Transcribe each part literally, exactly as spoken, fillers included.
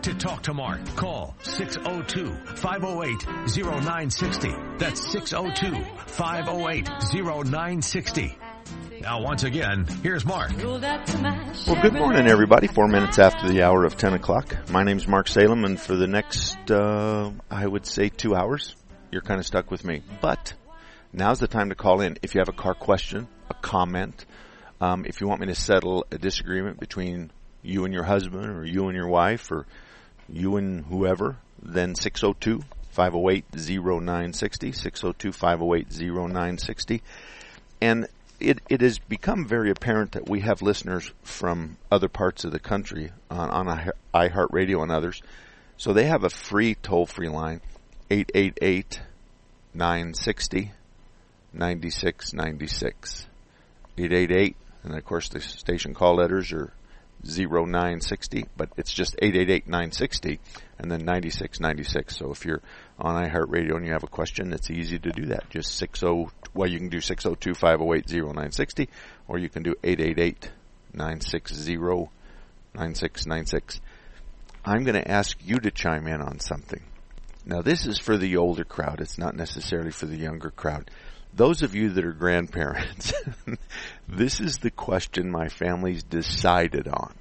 To talk to Mark, call six oh two, five oh eight, oh nine six oh. That's six oh two, five oh eight, oh nine six oh. Now, once again, here's Mark. Well, good morning, everybody. Four minutes after the hour of ten o'clock. My name's Mark Salem, and for the next, uh, I would say two hours, you're kind of stuck with me. But now's the time to call in. If you have a car question, a comment, um, if you want me to settle a disagreement between you and your husband, or you and your wife, or you and whoever, then six oh two, five oh eight, oh nine six oh, six oh two, five oh eight, oh nine six oh. And it, it has become very apparent that we have listeners from other parts of the country on, on iHeartRadio and others. So they have a free toll-free line, eight eight eight, nine six oh, nine six nine six. eight eight eight, and of course the station call letters are oh nine six oh, but it's just eight eight eight, nine six oh and then ninety-six ninety-six. So if you're on iHeartRadio and you have a question, it's easy to do that. Just six oh, well, you can do six oh two, five oh eight, oh nine six oh, or you can do eight eight eight, nine six oh, nine six nine six. I'm going to ask you to chime in on something. Now, this is for the older crowd. It's not necessarily for the younger crowd. Those of you that are grandparents, this is the question my family's decided on.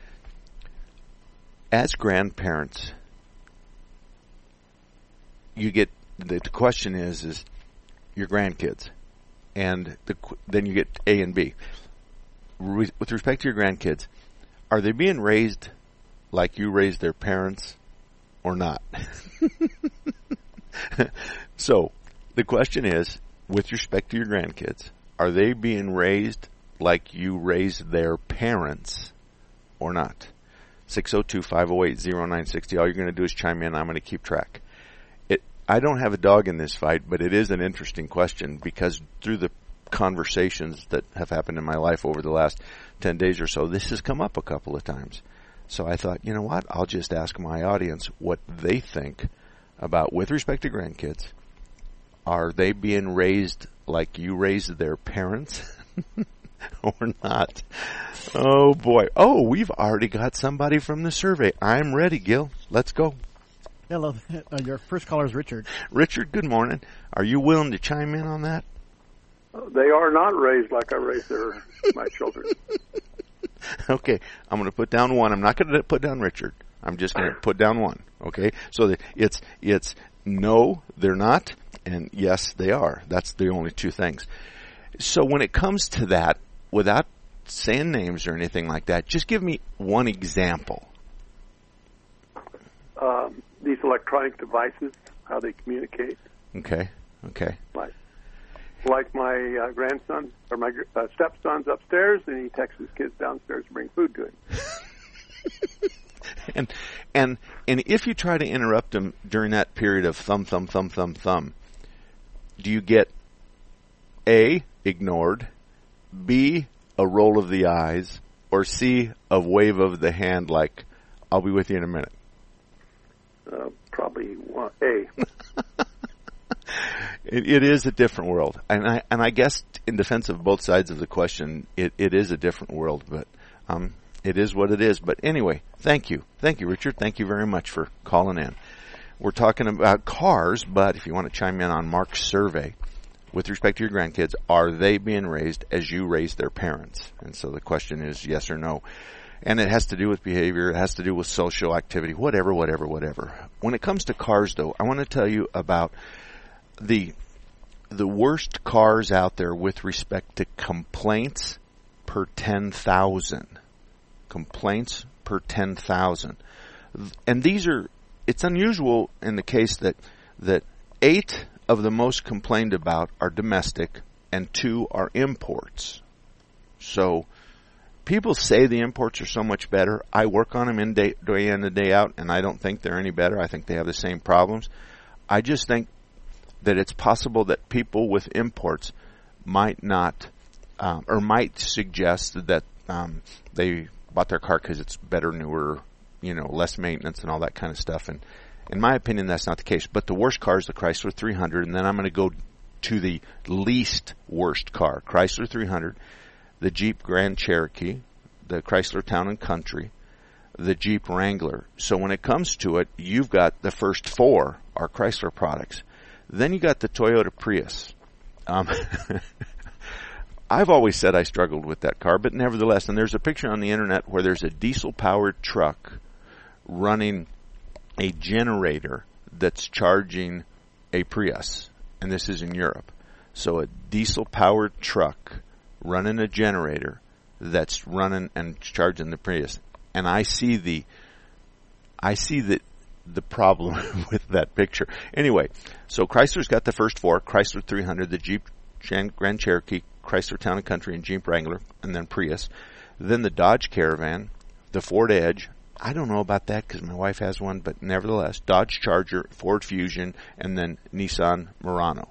As grandparents, you get, the, the question is, is your grandkids. And the, then you get A and B. Re, with respect to your grandkids, are they being raised like you raised their parents or not? So, the question is, with respect to your grandkids, are they being raised like you raised their parents or not? six oh two, five oh eight, oh nine six oh. All you're going to do is chime in. I'm going to keep track. It. I don't have a dog in this fight, but it is an interesting question because through the conversations that have happened in my life over the last ten days or so, this has come up a couple of times. So I thought, you know what? I'll just ask my audience what they think about, with respect to grandkids, are they being raised like you raised their parents or not? Oh, boy. Oh, we've already got somebody from the survey. I'm ready, Gil. Let's go. Hello. Uh, your first caller is Richard. Richard, good morning. Are you willing to chime in on that? They are not raised like I raised their my children. Okay. I'm going to put down one. I'm not going to put down Richard. I'm just going to put down one. Okay? So it's it's no, they're not. And yes, they are. That's the only two things. So when it comes to that, without saying names or anything like that, just give me one example. Um, these electronic devices, how they communicate. Okay, okay. Like, like my uh, grandson, or my uh, stepson's upstairs, and he texts his kids downstairs to bring food to him. and and and if you try to interrupt him during that period of thumb, thumb, thumb, thumb, thumb, do you get A, ignored, B, a roll of the eyes, or C, a wave of the hand like, I'll be with you in a minute? Uh, probably one, A. it, it is a different world. And I and I guess in defense of both sides of the question, it, it is a different world, but um, it is what it is. But anyway, thank you. Thank you, Richard. Thank you very much for calling in. We're talking about cars, but if you want to chime in on Mark's survey, with respect to your grandkids, are they being raised as you raised their parents? And so the question is yes or no. And it has to do with behavior. It has to do with social activity, whatever, whatever, whatever. When it comes to cars, though, I want to tell you about the the worst cars out there with respect to complaints per ten thousand. Complaints per ten thousand. And these are, it's unusual in the case that that eight of the most complained about are domestic and two are imports. So people say the imports are so much better. I work on them in day, day in and day out, and I don't think they're any better. I think they have the same problems. I just think that it's possible that people with imports might not, um, or might suggest that um, they bought their car because it's better, newer, you know, less maintenance and all that kind of stuff. And in my opinion, that's not the case. But the worst car is the Chrysler three hundred, and then I'm going to go to the least worst car. Chrysler three hundred, the Jeep Grand Cherokee, the Chrysler Town and Country, the Jeep Wrangler. So when it comes to it, you've got the first four are Chrysler products. Then you got the Toyota Prius. Um, I've always said I struggled with that car, but nevertheless, and there's a picture on the internet where there's a diesel-powered truck running a generator that's charging a Prius, and this is in Europe. So a diesel-powered truck running a generator that's running and charging the Prius. And I see the, I see the, the problem with that picture. Anyway, so Chrysler's got the first four, Chrysler three hundred, the Jeep Grand Cherokee, Chrysler Town and Country, and Jeep Wrangler, and then Prius. Then the Dodge Caravan, the Ford Edge. I don't know about that because my wife has one, but nevertheless, Dodge Charger, Ford Fusion, and then Nissan Murano.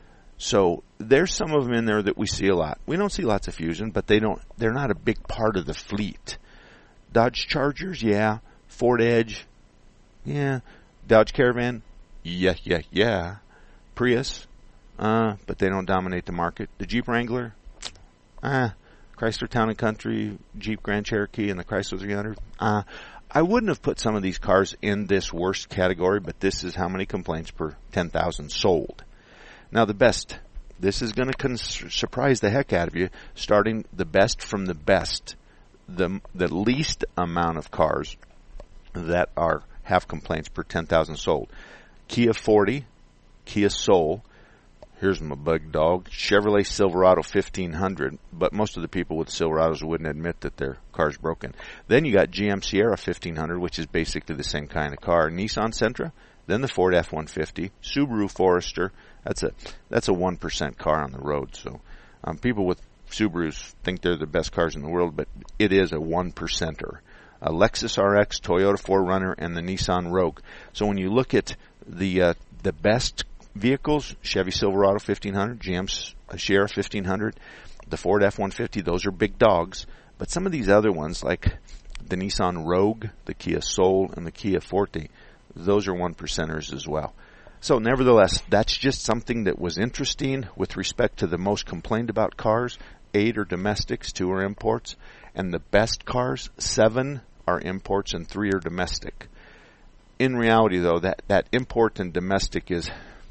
So there's some of them in there that we see a lot. We don't see lots of Fusion, but they don't. They're not a big part of the fleet. Dodge Chargers, yeah. Ford Edge, yeah. Dodge Caravan, yeah, yeah, yeah. Prius, uh, but they don't dominate the market. The Jeep Wrangler, ah. Uh, Chrysler Town and Country, Jeep Grand Cherokee, and the Chrysler three hundred. Uh, I wouldn't have put some of these cars in this worst category, but this is how many complaints per ten thousand sold. Now the best, this is going to cons- surprise the heck out of you, starting the best from the best, the the least amount of cars that are have complaints per ten thousand sold. Kia forty, Kia Soul, here's my bug dog, Chevrolet Silverado fifteen hundred, but most of the people with Silverados wouldn't admit that their car's broken. Then you got G M Sierra fifteen hundred, which is basically the same kind of car, Nissan Sentra, then the Ford F one fifty, Subaru Forester. That's a that's a one percent car on the road. So um, people with Subarus think they're the best cars in the world, but it is a one percenter. A Lexus R X, Toyota four runner, and the Nissan Rogue. So when you look at the uh, the best vehicles, Chevy Silverado fifteen hundred, G M Sierra fifteen hundred, the Ford F one fifty, those are big dogs. But some of these other ones, like the Nissan Rogue, the Kia Soul, and the Kia Forte, those are one percenters as well. So nevertheless, that's just something that was interesting with respect to the most complained about cars. Eight are domestics, two are imports. And the best cars, seven are imports and three are domestic. In reality, though, that, that import and domestic is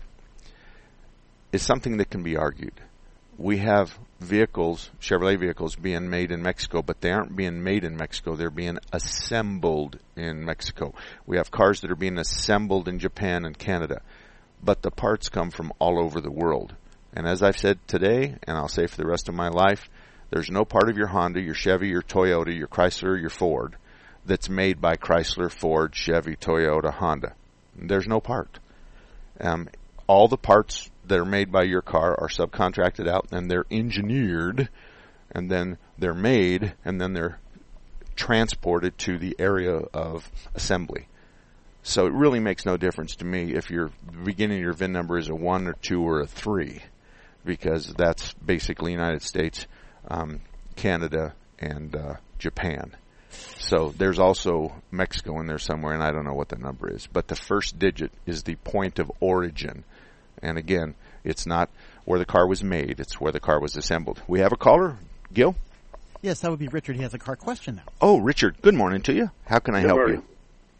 is something that can be argued. We have vehicles, Chevrolet vehicles, being made in Mexico, but they aren't being made in Mexico. They're being assembled in Mexico. We have cars that are being assembled in Japan and Canada, but the parts come from all over the world. And as I've said today, and I'll say for the rest of my life, there's no part of your Honda, your Chevy, your Toyota, your Chrysler, your Ford that's made by Chrysler, Ford, Chevy, Toyota, Honda. There's no part. Um, all the parts that are made by your car are subcontracted out, and they're engineered, and then they're made, and then they're transported to the area of assembly. So it really makes no difference to me if your beginning of your V I N number is a one or two or a three, because that's basically United States, um, Canada, and uh, Japan. So there's also Mexico in there somewhere, and I don't know what the number is. But the first digit is the point of origin. And again, it's not where the car was made, it's where the car was assembled. We have a caller, Gil? Yes, that would be Richard. He has a car question now. Oh, Richard, good morning to you. How can I Good help morning. you?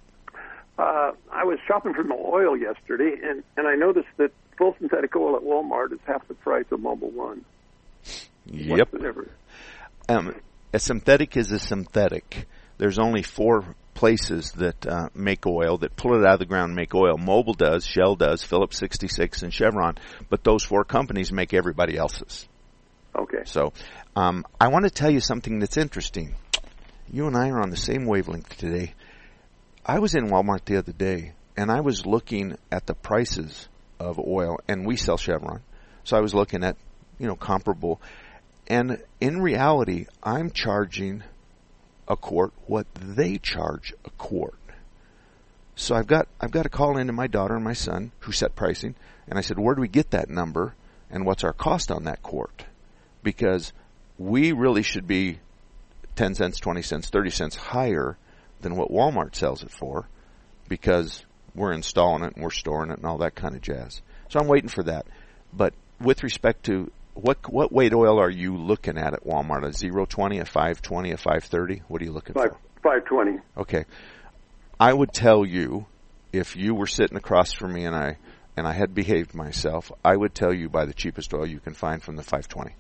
Uh, I was shopping for my oil yesterday, and, and I noticed that full synthetic oil at Walmart is half the price of Mobil One. Yep. What's the difference? Um, a synthetic is a synthetic. There's only four places that uh, make oil, that pull it out of the ground and make oil. Mobil does, Shell does, Phillips sixty-six, and Chevron. But those four companies make everybody else's. Okay. So um, I want to tell you something that's interesting. You and I are on the same wavelength today. I was in Walmart the other day, and I was looking at the prices of oil, and we sell Chevron. So I was looking at, you know, comparable. And in reality, I'm charging a quart what they charge a quart. So I've got I've got to call into my daughter and my son who set pricing, and I said, where do we get that number, and what's our cost on that quart? Because we really should be ten cents, twenty cents, thirty cents higher than what Walmart sells it for, because we're installing it and we're storing it and all that kind of jazz. So I'm waiting for that. But with respect to what what weight oil are you looking at at Walmart? A zero twenty, a five twenty, a five thirty? What are you looking Five, for? five twenty. Okay. I would tell you, if you were sitting across from me and I and I had behaved myself, I would tell you buy the cheapest oil you can find from the five twenty.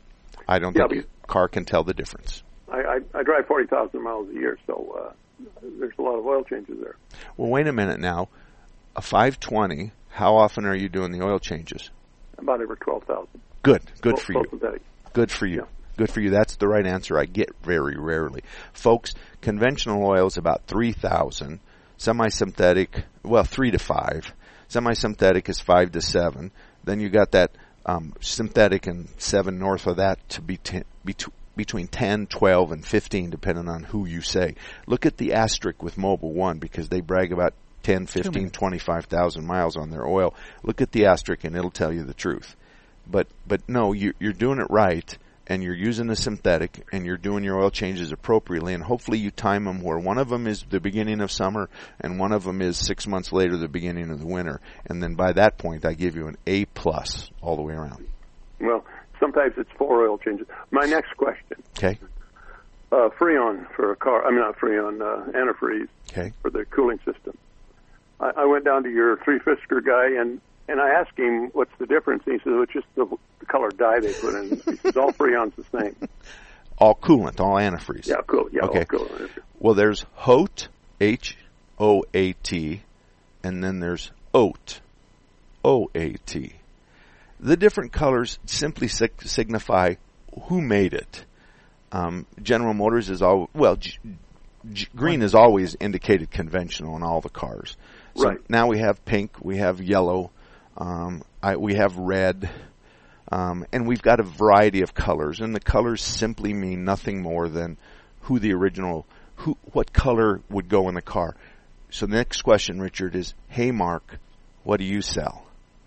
I don't Yeah, think a car can tell the difference. I, I, I drive forty thousand miles a year, so uh, there's a lot of oil changes there. Well, wait a minute now. A five twenty, how often are you doing the oil changes? About every twelve thousand. Good. Good Full- for full you. synthetic. Good for you. Yeah. Good for you. That's the right answer I get very rarely. Folks, conventional oil is about three thousand. Semi-synthetic, well, three to five. Semi-synthetic is five to seven. Then you got that um, synthetic and seven north of that to be ten, bet- between ten, twelve, and fifteen, depending on who you say. Look at the asterisk with Mobil One because they brag about ten, fifteen, twenty-five thousand miles on their oil. Look at the asterisk and it'll tell you the truth. But but no, you, you're doing it right, and you're using the synthetic, and you're doing your oil changes appropriately, and hopefully you time them where one of them is the beginning of summer, and one of them is six months later, the beginning of the winter. And then by that point, I give you an A plus all the way around. Well, sometimes it's four oil changes. My next question. Okay. Uh, Freon for a car. I mean, not Freon, uh, antifreeze Okay. for the cooling system. I, I went down to your three-fisker guy, and, and I asked him what's the difference. And he said, well, it's just the, the color dye they put in. He says, all Freon's the same. All coolant, all antifreeze. Yeah, cool. Yeah, Okay. all coolant. Well, there's H O A T, H O A T, and then there's O A T, O A T. The different colors simply sig- signify who made it. Um, General Motors is all well. G- G- green is always indicated conventional in all the cars. So Right. now we have pink, we have yellow, um, I, we have red, um, and we've got a variety of colors. And the colors simply mean nothing more than who the original, who, what color would go in the car. So the next question, Richard, is, hey, Mark, what do you sell?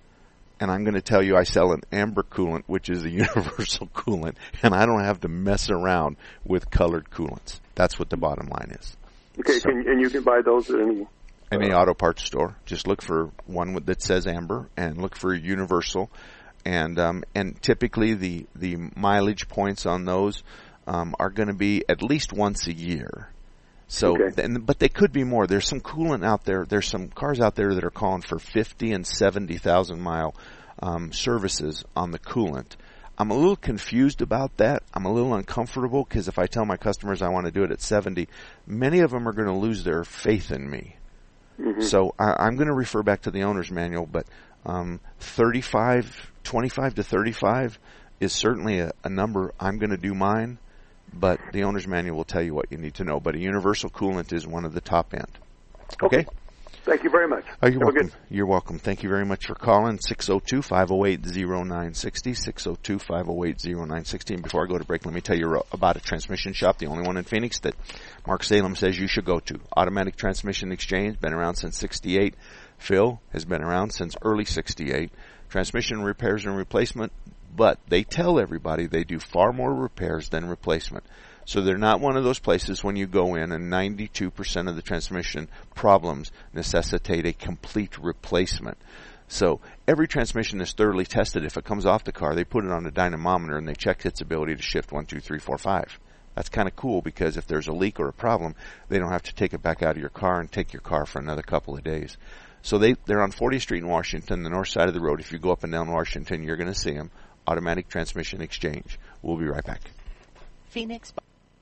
And I'm going to tell you I sell an amber coolant, which is a universal coolant, and I don't have to mess around with colored coolants. That's what the bottom line is. Okay, So- can, and you can buy those at any... Any uh, auto parts store, just look for one with- that says amber, and look for universal, and um, and typically the the mileage points on those um, are going to be at least once a year. So, Okay. then, but they could be more. There's some coolant out there. There's some cars out there that are calling for fifty and seventy thousand mile um, services on the coolant. I'm a little confused about that. I'm a little uncomfortable because if I tell my customers I want to do it at seventy, many of them are going to lose their faith in me. mhm. So I, I'm going to refer back to the owner's manual, but um, thirty-five, twenty-five to thirty-five is certainly a, a number. I'm going to do mine, but the owner's manual will tell you what you need to know. But a universal coolant is one of the top end. Okay? Thank you very much. Oh, you're Have a welcome. good- You're welcome. Thank you very much for calling. six oh two, five oh eight, oh nine six oh, six oh two, five oh eight, oh nine six oh. And before I go to break, let me tell you about a transmission shop, the only one in Phoenix that Mark Salem says you should go to. Automatic Transmission Exchange, been around since sixty-eight. Phil has been around since early sixty-eight. Transmission repairs and replacement, but they tell everybody they do far more repairs than replacement. So they're not one of those places when you go in and ninety-two percent of the transmission problems necessitate a complete replacement. So every transmission is thoroughly tested. If it comes off the car, they put it on a dynamometer and they check its ability to shift one, two, three, four, five. That's kind of cool because if there's a leak or a problem, they don't have to take it back out of your car and take your car for another couple of days. So they, they're on fortieth Street in Washington, the north side of the road. If you go up and down Washington, you're going to see them. Automatic Transmission Exchange. We'll be right back. Phoenix.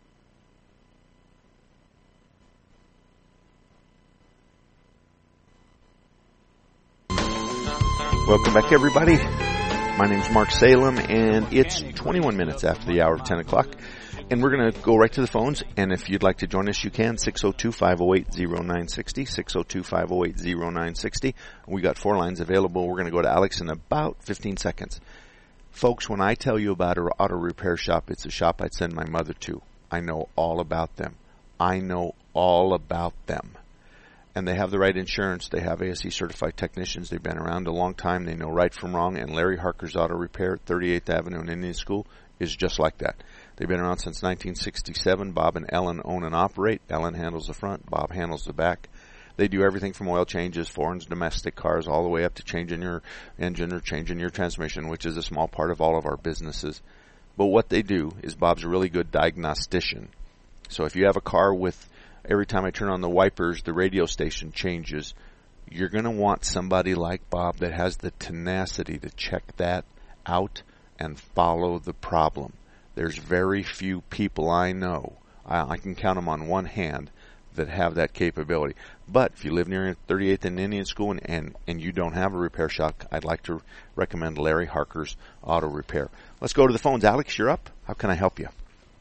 Welcome back, everybody. My name's Mark Salem, and it's twenty-one minutes after the hour of ten o'clock. And we're going to go right to the phones, and if you'd like to join us, you can, six oh two, five oh eight, oh nine six oh, six oh two, five oh eight, oh nine six oh. We got four lines available. We're going to go to Alex in about fifteen seconds. Folks, when I tell you about an auto repair shop, it's a shop I'd send my mother to. I know all about them. I know all about them. And they have the right insurance. They have A S E certified technicians. They've been around a long time. They know right from wrong. And Larry Harker's Auto Repair at thirty-eighth Avenue and Indian School is just like that. They've been around since nineteen sixty-seven. Bob and Ellen own and operate. Ellen handles the front. Bob handles the back. They do everything from oil changes, foreign domestic cars, all the way up to changing your engine or changing your transmission, which is a small part of all of our businesses. But what they do is Bob's a really good diagnostician. So if you have a car with every time I turn on the wipers, the radio station changes. You're going to want somebody like Bob that has the tenacity to check that out and follow the problem. There's very few people I know, I, I can count them on one hand, that have that capability. But if you live near thirty-eighth and Indian School and, and, and you don't have a repair shop, I'd like to recommend Larry Harker's Auto Repair. Let's go to the phones. Alex, you're up. How can I help you?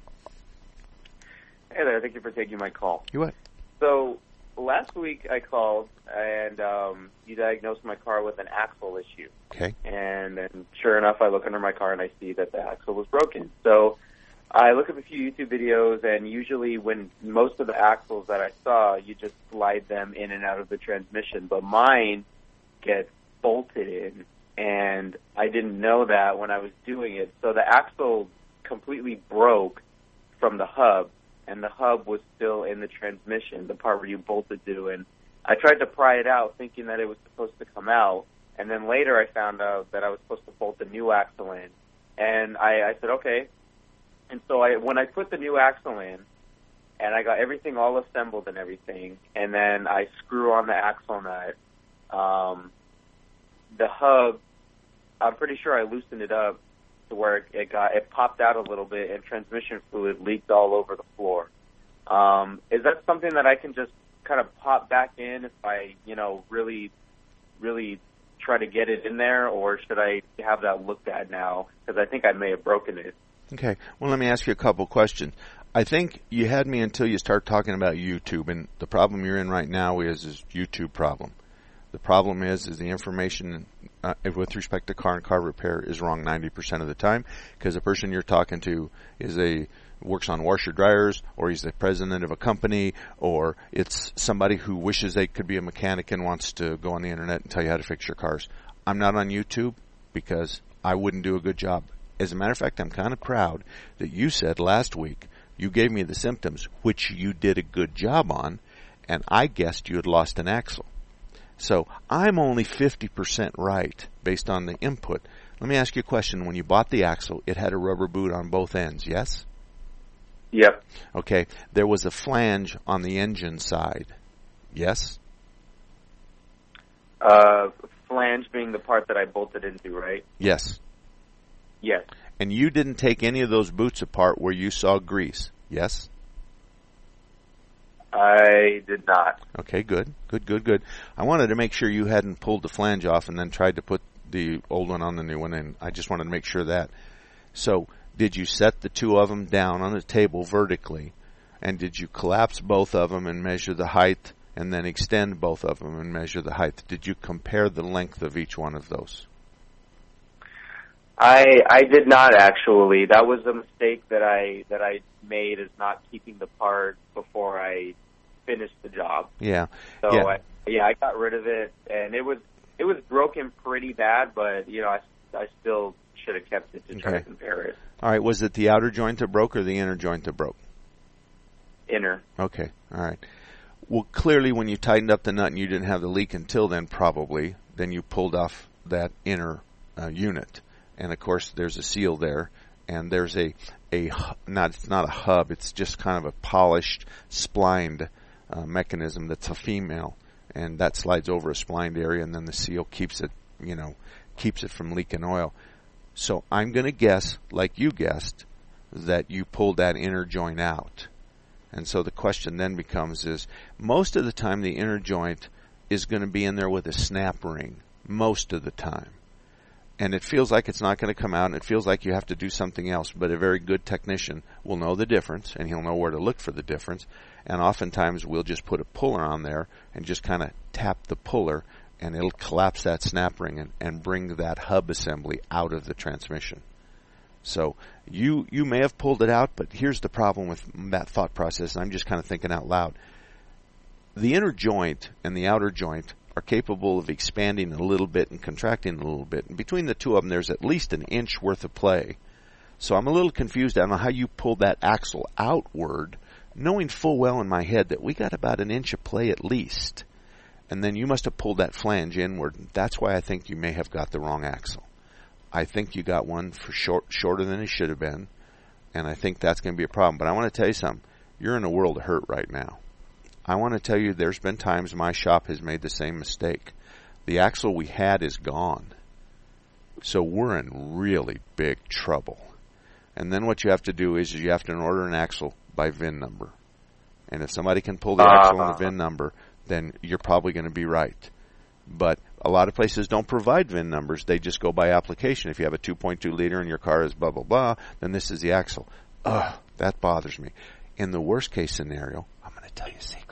Hey there. Thank you for taking my call. You what? So last week I called and um, you diagnosed my car with an axle issue. Okay. And then sure enough, I look under my car and I see that the axle was broken. So I look up a few YouTube videos, and usually when most of the axles that I saw, you just slide them in and out of the transmission. But mine gets bolted in, and I didn't know that when I was doing it. So the axle completely broke from the hub, and the hub was still in the transmission, the part where you bolted to. And I tried to pry it out thinking that it was supposed to come out, and then later I found out that I was supposed to bolt the new axle in. And I, I said, okay. And so I, when I put the new axle in, and I got everything all assembled and everything, and then I screw on the axle nut, um, the hub, I'm pretty sure I loosened it up to where it, it got it popped out a little bit, and transmission fluid leaked all over the floor. Um, is that something that I can just kind of pop back in if I, you know, really, really try to get it in there, or should I have that looked at now? Because I think I may have broken it. Okay. Well, let me ask you a couple questions. I think you had me until you start talking about YouTube, and the problem you're in right now is is YouTube problem. The problem is is the information uh, with respect to car and car repair is wrong ninety percent of the time, because the person you're talking to is a works on washer dryers, or he's the president of a company, or it's somebody who wishes they could be a mechanic and wants to go on the internet and tell you how to fix your cars. I'm not on YouTube because I wouldn't do a good job. As a matter of fact, I'm kind of proud that you said last week you gave me the symptoms, which you did a good job on, and I guessed you had lost an axle. So I'm only fifty percent right based on the input. Let me ask you a question. When you bought the axle, it had a rubber boot on both ends, yes? Yep. Okay. There was a flange on the engine side, yes? Uh, flange being the part that I bolted into, right? Yes. Yes. And you didn't take any of those boots apart where you saw grease, yes? I did not. Okay, good, good, good, good. I wanted to make sure you hadn't pulled the flange off and then tried to put the old one on the new one, and I just wanted to make sure that. So, did you set the two of them down on the table vertically, and did you collapse both of them and measure the height, and then extend both of them and measure the height? Did you compare the length of each one of those? I I did not actually. That was a mistake that I that I made, is not keeping the part before I finished the job. Yeah. So yeah. I, yeah, I got rid of it, and it was it was broken pretty bad, but you know I I still should have kept it to try Okay. to compare it. All right. Was it the outer joint that broke or the inner joint that broke? Inner. Okay. All right. Well, clearly, when you tightened up the nut and you didn't have the leak until then, probably, then you pulled off that inner uh, unit. And of course, there's a seal there, and there's a a not it's not a hub. It's just kind of a polished, splined uh, mechanism that's a female, and that slides over a splined area, and then the seal keeps it, you know, keeps it from leaking oil. So I'm going to guess, like you guessed, that you pulled that inner joint out. And so the question then becomes is, most of the time the inner joint is going to be in there with a snap ring, most of the time. And it feels like it's not going to come out, and it feels like you have to do something else. But a very good technician will know the difference, and he'll know where to look for the difference. And oftentimes we'll just put a puller on there and just kind of tap the puller, and it'll collapse that snap ring and, and bring that hub assembly out of the transmission. So you you may have pulled it out, but here's the problem with that thought process, and I'm just kind of thinking out loud. The inner joint and the outer joint are capable of expanding a little bit and contracting a little bit. And between the two of them, there's at least an inch worth of play. So I'm a little confused. I don't know how you pulled that axle outward, knowing full well in my head that we got about an inch of play at least. And then you must have pulled that flange inward. That's why I think you may have got the wrong axle. I think you got one for short, shorter than it should have been, and I think that's going to be a problem. But I want to tell you something. You're in a world of hurt right now. I want to tell you there's been times my shop has made the same mistake. The axle we had is gone. So we're in really big trouble. And then what you have to do is you have to order an axle by V I N number. And if somebody can pull the uh-huh. axle on the V I N number, then you're probably going to be right. But a lot of places don't provide V I N numbers. They just go by application. If you have a two point two liter and your car is blah, blah, blah, then this is the axle. Ugh, that bothers me. In the worst case scenario, I'm going to tell you a secret.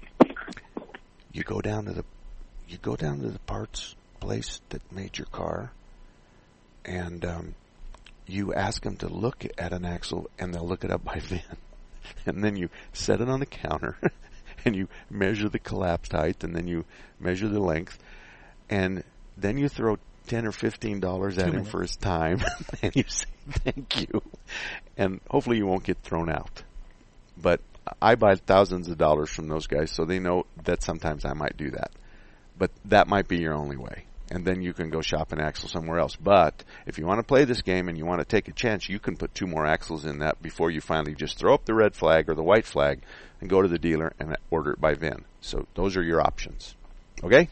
You go down to the you go down to the parts place that made your car, and um, you ask them to look at an axle, and they'll look it up by V I N. And then you set it on the counter, and you measure the collapsed height, and then you measure the length, and then you throw ten or fifteen dollars at him for his time, and you say thank you, and hopefully you won't get thrown out. But I buy thousands of dollars from those guys, so they know that sometimes I might do that. But that might be your only way. And then you can go shop an axle somewhere else. But if you want to play this game and you want to take a chance, you can put two more axles in that before you finally just throw up the red flag or the white flag and go to the dealer and order it by V I N. So those are your options. Okay?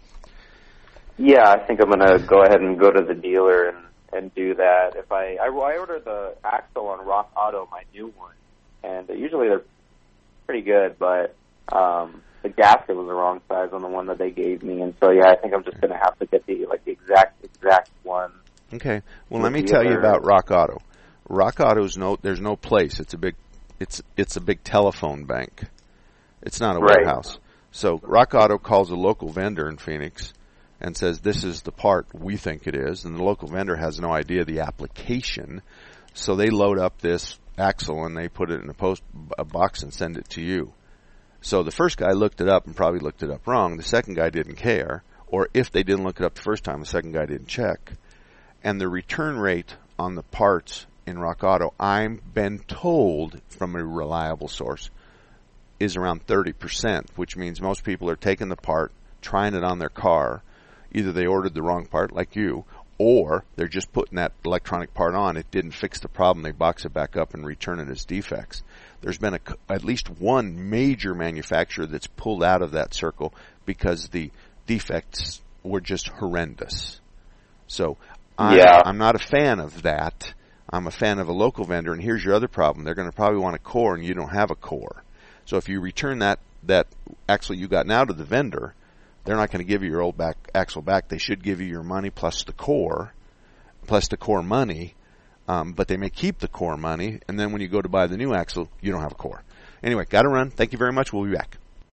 Yeah, I think I'm going to go ahead and go to the dealer and, and do that. If I, I, I ordered the axle on Rock Auto, my new one, and usually they're pretty good, but um, the gasket was the wrong size on the one that they gave me, and so yeah, I think I'm just going to have to get the like the exact exact one. Okay. Well, let me tell you about Rock Auto. Rock Auto's no, there's no place. It's a big, it's it's a big telephone bank. It's not a right. warehouse. So Rock Auto calls a local vendor in Phoenix and says this is the part we think it is, and the local vendor has no idea the application, so they load up this axle and they put it in a post a box and send it to you. So the first guy looked it up and probably looked it up wrong. The second guy didn't care, or if they didn't look it up the first time, the second guy didn't check. And the return rate on the parts in Rock Auto, I've been told from a reliable source, is around thirty percent, which means most people are taking the part, trying it on their car. Either they ordered the wrong part like you, or they're just putting that electronic part on. It didn't fix the problem. They box it back up and return it as defects. There's been a, at least one major manufacturer that's pulled out of that circle because the defects were just horrendous. So I'm, yeah. I'm not a fan of that. I'm a fan of a local vendor, and here's your other problem. They're going to probably want a core, and you don't have a core. So if you return that, that axle you got now to the vendor, they're not going to give you your old back axle back. They should give you your money plus the core, plus the core money, um, but they may keep the core money, and then when you go to buy the new axle, you don't have a core. Anyway, got to run. Thank you very much. We'll be back.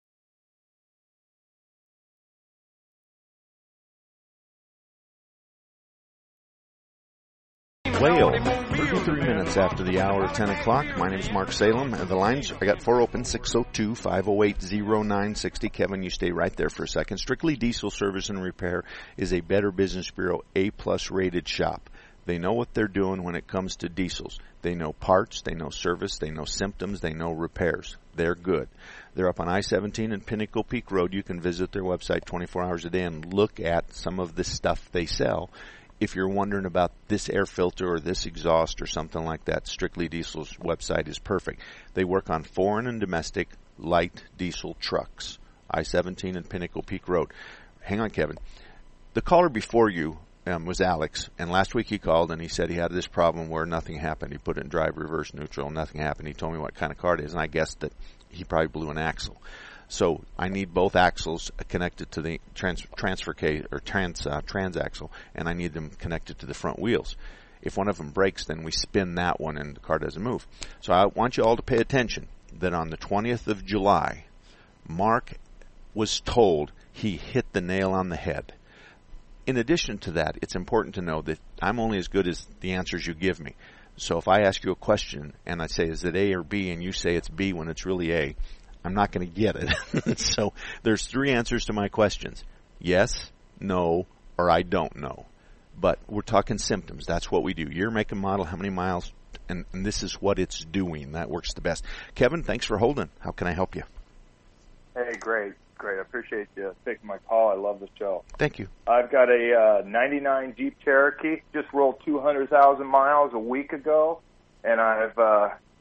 Whale, thirty-three minutes after the hour of ten o'clock. My name is Mark Salem, and the lines, I got four open, six oh two, five oh eight, oh nine six oh. Kevin, you stay right there for a second. Strictly Diesel Service and Repair is a Better Business Bureau A-plus rated shop. They know what they're doing when it comes to diesels. They know parts, they know service, they know symptoms, they know repairs. They're good. They're up on I seventeen and Pinnacle Peak Road. You can visit their website twenty-four hours a day and look at some of the stuff they sell. If you're wondering about this air filter or this exhaust or something like that, Strictly Diesel's website is perfect. They work on foreign and domestic light diesel trucks. I seventeen and Pinnacle Peak Road. Hang on, Kevin. The caller before you um, was Alex, and last week he called and he said he had this problem where nothing happened. He put it in drive, reverse, neutral, nothing happened. He told me what kind of car it is, and I guessed that he probably blew an axle. So I need both axles connected to the trans, transfer case or trans uh, transaxle, and I need them connected to the front wheels. If one of them breaks, then we spin that one and the car doesn't move. So I want you all to pay attention that on the twentieth of July, Mark was told he hit the nail on the head. In addition to that, it's important to know that I'm only as good as the answers you give me. So if I ask you a question and I say, is it A or B, and you say it's B when it's really A, I'm not going to get it. So there's three answers to my questions. Yes, no, or I don't know. But we're talking symptoms. That's what we do. Year, make, and model, how many miles, and, and this is what it's doing. That works the best. Kevin, thanks for holding. How can I help you? Hey, great, great. I appreciate you taking my call. I love the show. Thank you. I've got a uh, ninety-nine Jeep Cherokee. Just rolled two hundred thousand miles a week ago, and I've uh,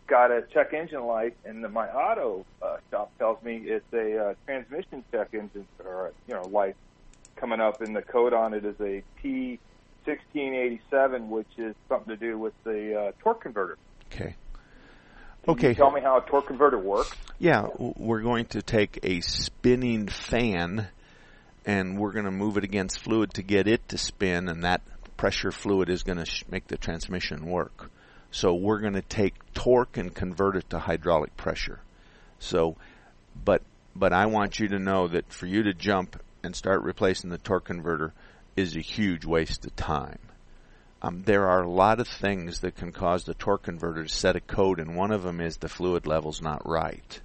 got a check engine light, and the, my auto uh, shop tells me it's a uh, transmission check engine or you know light coming up, and the code on it is a T sixteen eighty-seven, which is something to do with the uh, torque converter. Okay. Can Okay. you tell me how a torque converter works? Yeah, we're going to take a spinning fan and we're going to move it against fluid to get it to spin, and that pressure fluid is going to sh- make the transmission work. So we're going to take torque and convert it to hydraulic pressure. So, but but I want you to know that for you to jump and start replacing the torque converter is a huge waste of time. Um, there are a lot of things that can cause the torque converter to set a code, and one of them is the fluid level's not right.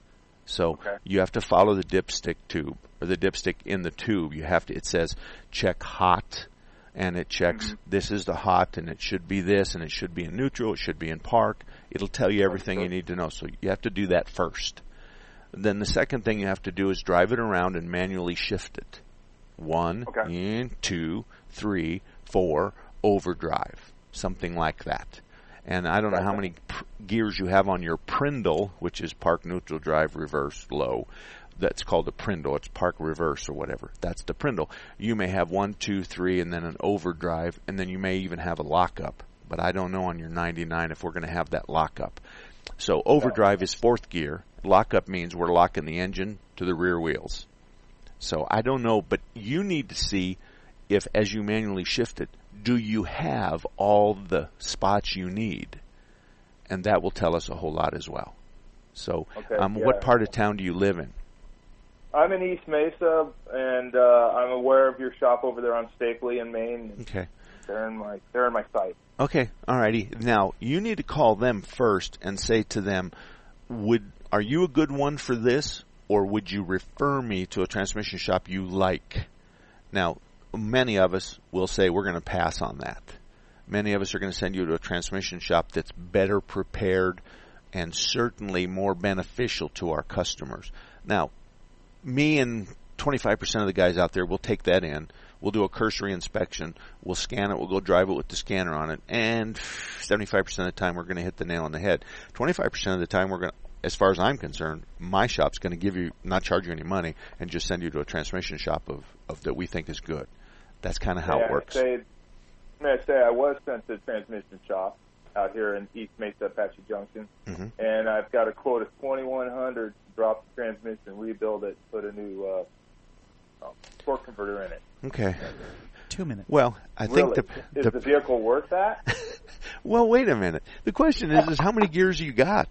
So Okay. you have to follow the dipstick tube, or the dipstick in the tube. You have to. It says check hot, and it checks Mm-hmm. this is the hot, and it should be this, and it should be in neutral, it should be in park. It'll tell you everything you need to know. So you have to do that first. Then the second thing you have to do is drive it around and manually shift it. One, Okay. in, two, three, four, overdrive, something like that. And I don't know how many pr- gears you have on your Prindle, which is park, neutral, drive, reverse, low. That's called a Prindle. It's park, reverse, or whatever. That's the Prindle. You may have one, two, three, and then an overdrive, and then you may even have a lockup. But I don't know on your ninety-nine if we're going to have that lockup. So overdrive is fourth gear. Lockup means we're locking the engine to the rear wheels. So I don't know, but you need to see if, as you manually shift it, do you have all the spots you need? And that will tell us a whole lot as well. So Okay, um, yeah. what part of town do you live in? I'm in East Mesa, and uh, I'm aware of your shop over there on Stapley in Maine. Okay. They're in my they're in my site. Okay, alrighty. Now, you need to call them first and say to them, "Would are you a good one for this, or would you refer me to a transmission shop you like?" Now, many of us will say we're going to pass on that. Many of us are going to send you to a transmission shop that's better prepared and certainly more beneficial to our customers. Now, me and twenty-five percent of the guys out there will take that in. We'll do a cursory inspection. We'll scan it. We'll go drive it with the scanner on it. And seventy-five percent of the time, we're going to hit the nail on the head. twenty-five percent of the time, we're going to, as far as I'm concerned, my shop's going to give you, not charge you any money, and just send you to a transmission shop of, of that we think is good. That's kind of how May it I works. Say, may I say I was sent to the transmission shop out here in East Mesa, Apache Junction, Mm-hmm. and I've got a quote of twenty-one hundred to drop the transmission, rebuild it, put a new uh, uh, torque converter in it. Okay. Two minutes. Well, I Really? think the, Is the the vehicle worth that? well, wait a minute. The question is, is how many gears you got?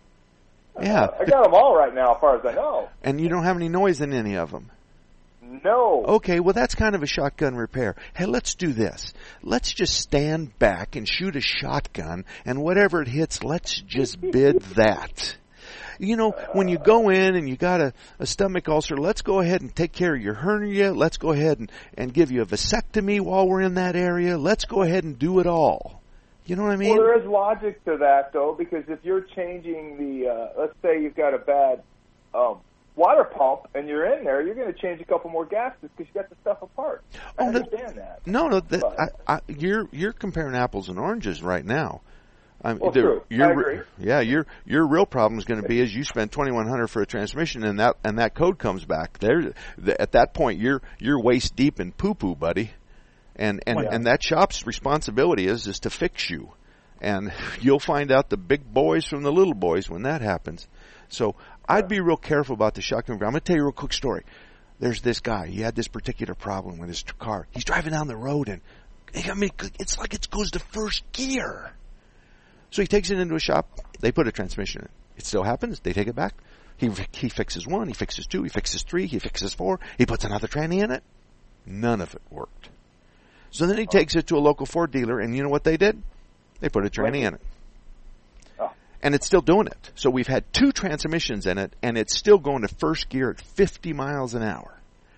Yeah, Uh, I got them all right now, as far as I know. and you don't have any noise in any of them. No. Okay, well, that's kind of a shotgun repair. Hey, let's do this. Let's just stand back and shoot a shotgun, and whatever it hits, let's just bid that. You know, when you go in and you got a, a stomach ulcer, let's go ahead and take care of your hernia. Let's go ahead and, and give you a vasectomy while we're in that area. Let's go ahead and do it all. You know what I mean? Well, there is logic to that, though, because if you're changing the, uh, let's say you've got a bad um, water pump and you're in there, you're going to change a couple more gaskets because you got the stuff apart. I Oh, that- understand that. No, no, that, But- I, I, you're you're comparing apples and oranges right now. I mean, Well, the- true. your I re- agree. Yeah, your your real problem is going to be is you spend twenty one hundred for a transmission and that and that code comes back. There, the, at that point, you're you're waist deep in poo poo, buddy, and and Well, yeah. and that shop's responsibility is is to fix you, and you'll find out the big boys from the little boys when that happens. So I'd be real careful about the shotgun. I'm going to tell you a real quick story. There's this guy. He had this particular problem with his car. He's driving down the road and I mean, it's like it goes to first gear. So he takes it into a shop. They put a transmission in it. It still happens. They take it back. He he fixes one. He fixes two. He fixes three. He fixes four. He puts another tranny in it. None of it worked. So then he takes it to a local Ford dealer, and you know what they did? They put a tranny in it. Oh. And it's still doing it. So we've had two transmissions in it, and it's still going to first gear at fifty miles an hour.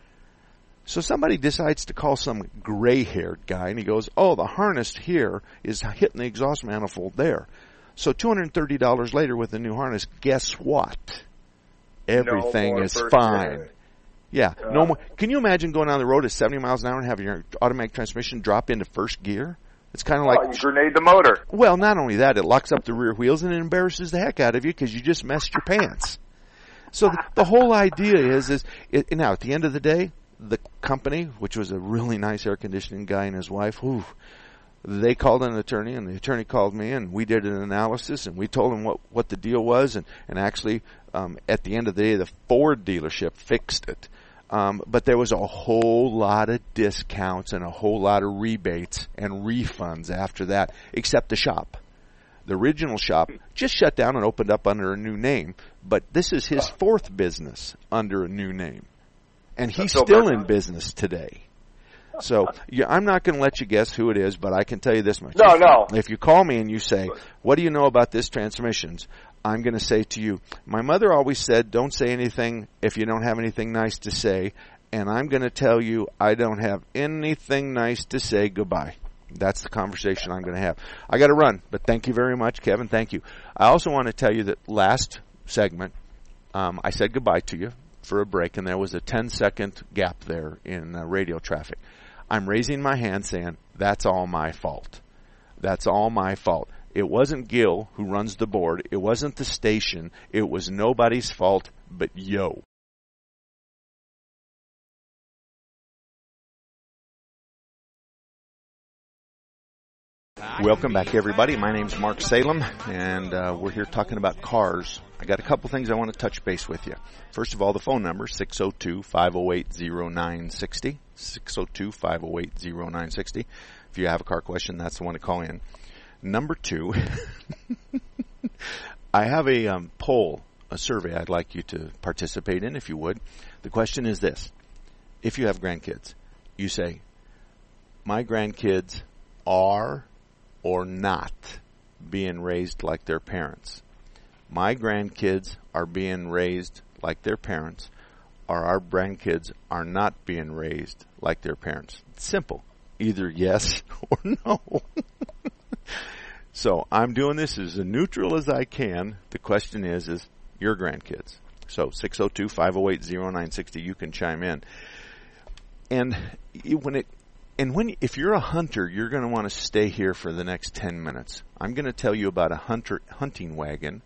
So somebody decides to call some gray-haired guy, and he goes, oh, the harness here is hitting the exhaust manifold there. So two hundred thirty dollars later with the new harness, guess what? Everything more is first fine. gear. Yeah, Uh, no more. Can you imagine going down the road at seventy miles an hour and having your automatic transmission drop into first gear? It's kind of like... Oh, you grenade the motor. Well, not only that, it locks up the rear wheels and it embarrasses the heck out of you because you just messed your pants. So the, the whole idea is, is it, now at the end of the day, the company, which was a really nice air conditioning guy and his wife, whew, they called an attorney, and the attorney called me, and we did an analysis, and we told him what, what the deal was, and, and actually, um, at the end of the day, the Ford dealership fixed it. Um, but there was a whole lot of discounts and a whole lot of rebates and refunds after that, except the shop. The original shop just shut down and opened up under a new name, but this is his fourth business under a new name. And he's still in business today. So yeah, I'm not going to let you guess who it is, but I can tell you this much. No, if, no. If you call me and you say, what do you know about this transmissions? I'm going to say to you, my mother always said, don't say anything if you don't have anything nice to say. And I'm going to tell you, I don't have anything nice to say. Goodbye. That's the conversation I'm going to have. I got to run, but thank you very much, Kevin. Thank you. I also want to tell you that last segment, um, I said goodbye to you for a break, and there was a ten second gap there in uh, radio traffic. I'm raising my hand saying, that's all my fault. That's all my fault. It wasn't Gil who runs the board. It wasn't the station. It was nobody's fault but yo. Welcome back, everybody. My name's Mark Salem, and uh, we're here talking about cars. I got a couple things I want to touch base with you. First of all, the phone number, six oh two, five oh eight, oh nine six oh, six oh two, five oh eight, oh nine six oh. If you have a car question, that's the one to call in. Number two, I have a um, poll, a survey I'd like you to participate in, if you would. The question is this. If you have grandkids, you say, my grandkids are or not being raised like their parents. My grandkids are being raised like their parents, or our grandkids are not being raised like their parents. It's simple. Either yes or no. So I'm doing this as neutral as I can. The question is, is your grandkids. So six oh two, five oh eight, oh nine six oh, you can chime in. And when it And when, if you're a hunter, you're going to want to stay here for the next ten minutes. I'm going to tell you about a hunter hunting wagon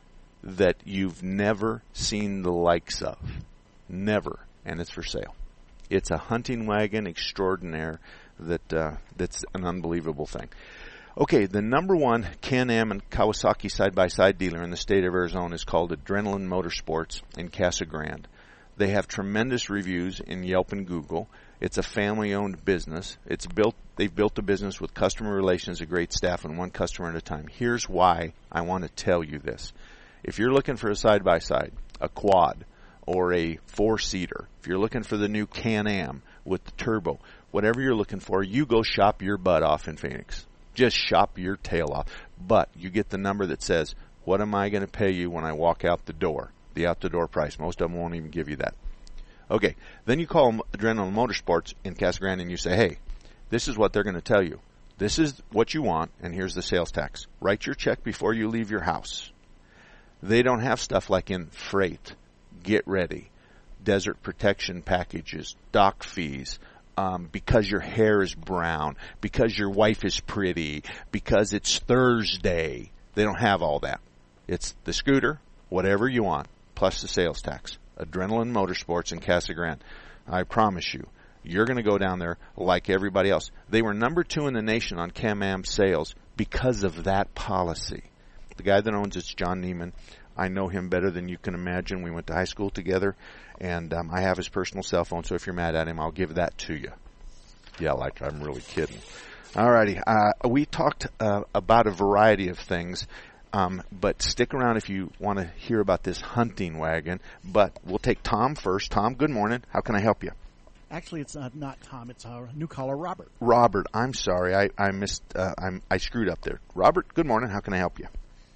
that you've never seen the likes of. Never. And it's for sale. It's a hunting wagon extraordinaire that uh, that's an unbelievable thing. Okay, the number one Can-Am and Kawasaki side-by-side dealer in the state of Arizona is called Adrenaline Motorsports in Casa Grande. They have tremendous reviews in Yelp and Google. It's a family-owned business. It's built. They've built a business with customer relations, a great staff, and one customer at a time. Here's why I want to tell you this. If you're looking for a side-by-side, a quad, or a four-seater, if you're looking for the new Can-Am with the turbo, whatever you're looking for, you go shop your butt off in Phoenix. Just shop your tail off. But you get the number that says, what am I going to pay you when I walk out the door? The out-the-door price. Most of them won't even give you that. Okay, then you call Adrenaline Motorsports in Casa Grande and you say, hey, this is what they're going to tell you. This is what you want, and here's the sales tax. Write your check before you leave your house. They don't have stuff like in freight, get ready, desert protection packages, dock fees, um, because your hair is brown, because your wife is pretty, because it's Thursday. They don't have all that. It's the scooter, whatever you want, plus the sales tax. Adrenaline Motorsports in Casa Grande. I promise you, you're going to go down there like everybody else. They were number two in the nation on Can-Am sales because of that policy. The guy that owns it's John Neiman. I know him better than you can imagine. We went to high school together, and um, I have his personal cell phone, so if you're mad at him, I'll give that to you. Yeah, like I'm really kidding. All righty. Uh, we talked uh, about a variety of things. Um, but stick around if you want to hear about this hunting wagon. But we'll take Tom first. Tom, good morning. How can I help you? Actually, it's uh, not Tom. It's our new caller, Robert. Robert, I'm sorry. I, I missed. Uh, I'm, I screwed up there. Robert, good morning. How can I help you?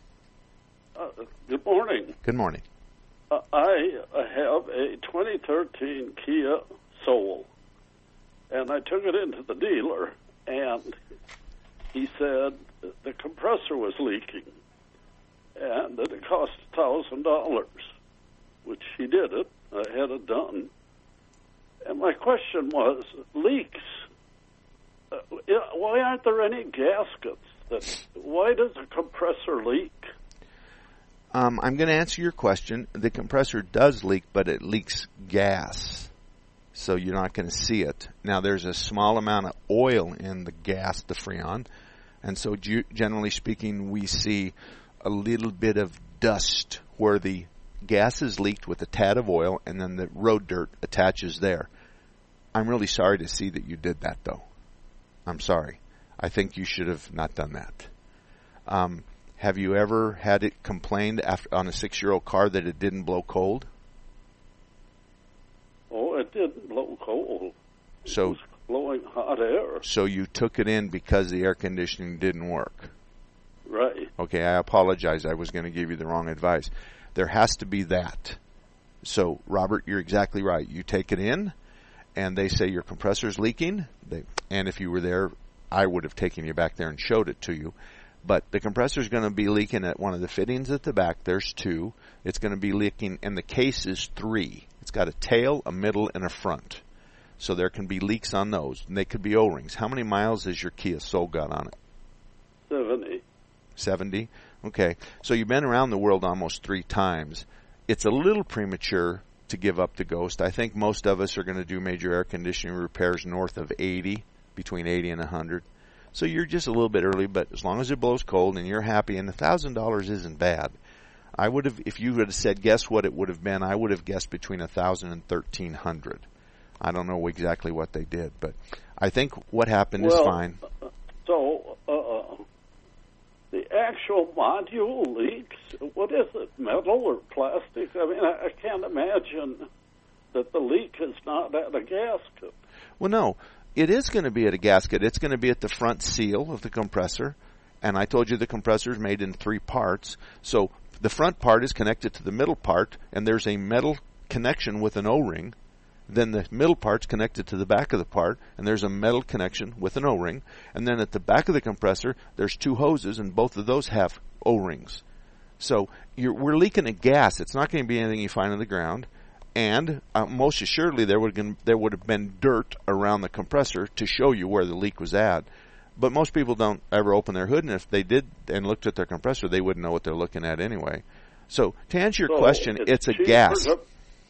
Uh, good morning. Good morning. Uh, I have a twenty thirteen Kia Soul, and I took it into the dealer, and he said the compressor was leaking, and that it cost one thousand dollars, which he did it. I had it done. And my question was, leaks, why aren't there any gaskets? That, why does a compressor leak? Um, I'm going to answer your question. The compressor does leak, but it leaks gas, so you're not going to see it. Now, there's a small amount of oil in the gas, the Freon, and so ge- generally speaking, we see a little bit of dust where the gas is leaked with a tad of oil, and then the road dirt attaches there. I'm really sorry to see that you did that, though. I'm sorry. I think you should have not done that. Um, have you ever had it complained after, on a six-year-old car that it didn't blow cold? Oh, it didn't blow cold. So, it was blowing hot air. So you took it in because the air conditioning didn't work. Right. Okay, I apologize. I was going to give you the wrong advice. There has to be that. So, Robert, you're exactly right. You take it in, and they say your compressor's leaking. They, and if you were there, I would have taken you back there and showed it to you. But the compressor's going to be leaking at one of the fittings at the back. There's two. It's going to be leaking, and the case is three. It's got a tail, a middle, and a front. So there can be leaks on those, and they could be O-rings. How many miles has your Kia Soul got on it? seventy. seventy? Okay. So you've been around the world almost three times. It's a little premature to give up the Ghost. I think most of us are going to do major air conditioning repairs north of eighty, between eighty and one hundred. So you're just a little bit early, but as long as it blows cold and you're happy, and one thousand dollars isn't bad. I would have, if you would have said guess what it would have been, I would have guessed between one thousand dollars and thirteen hundred dollars. I don't know exactly what they did, but I think what happened well, is fine. So, uh, the actual module leaks. What is it, metal or plastic? I mean, I, I can't imagine that the leak is not at a gasket. Well, no. It is going to be at a gasket. It's going to be at the front seal of the compressor. And I told you the compressor is made in three parts. So the front part is connected to the middle part, and there's a metal connection with an O-ring. Then the middle part's connected to the back of the part, and there's a metal connection with an O-ring. And then at the back of the compressor, there's two hoses, and both of those have O-rings. So you're, we're leaking at gas. It's not going to be anything you find on the ground. And uh, most assuredly, there would have, there would have been dirt around the compressor to show you where the leak was at. But most people don't ever open their hood, and if they did and looked at their compressor, they wouldn't know what they're looking at anyway. So to answer your so question, it's, it's a gas. To,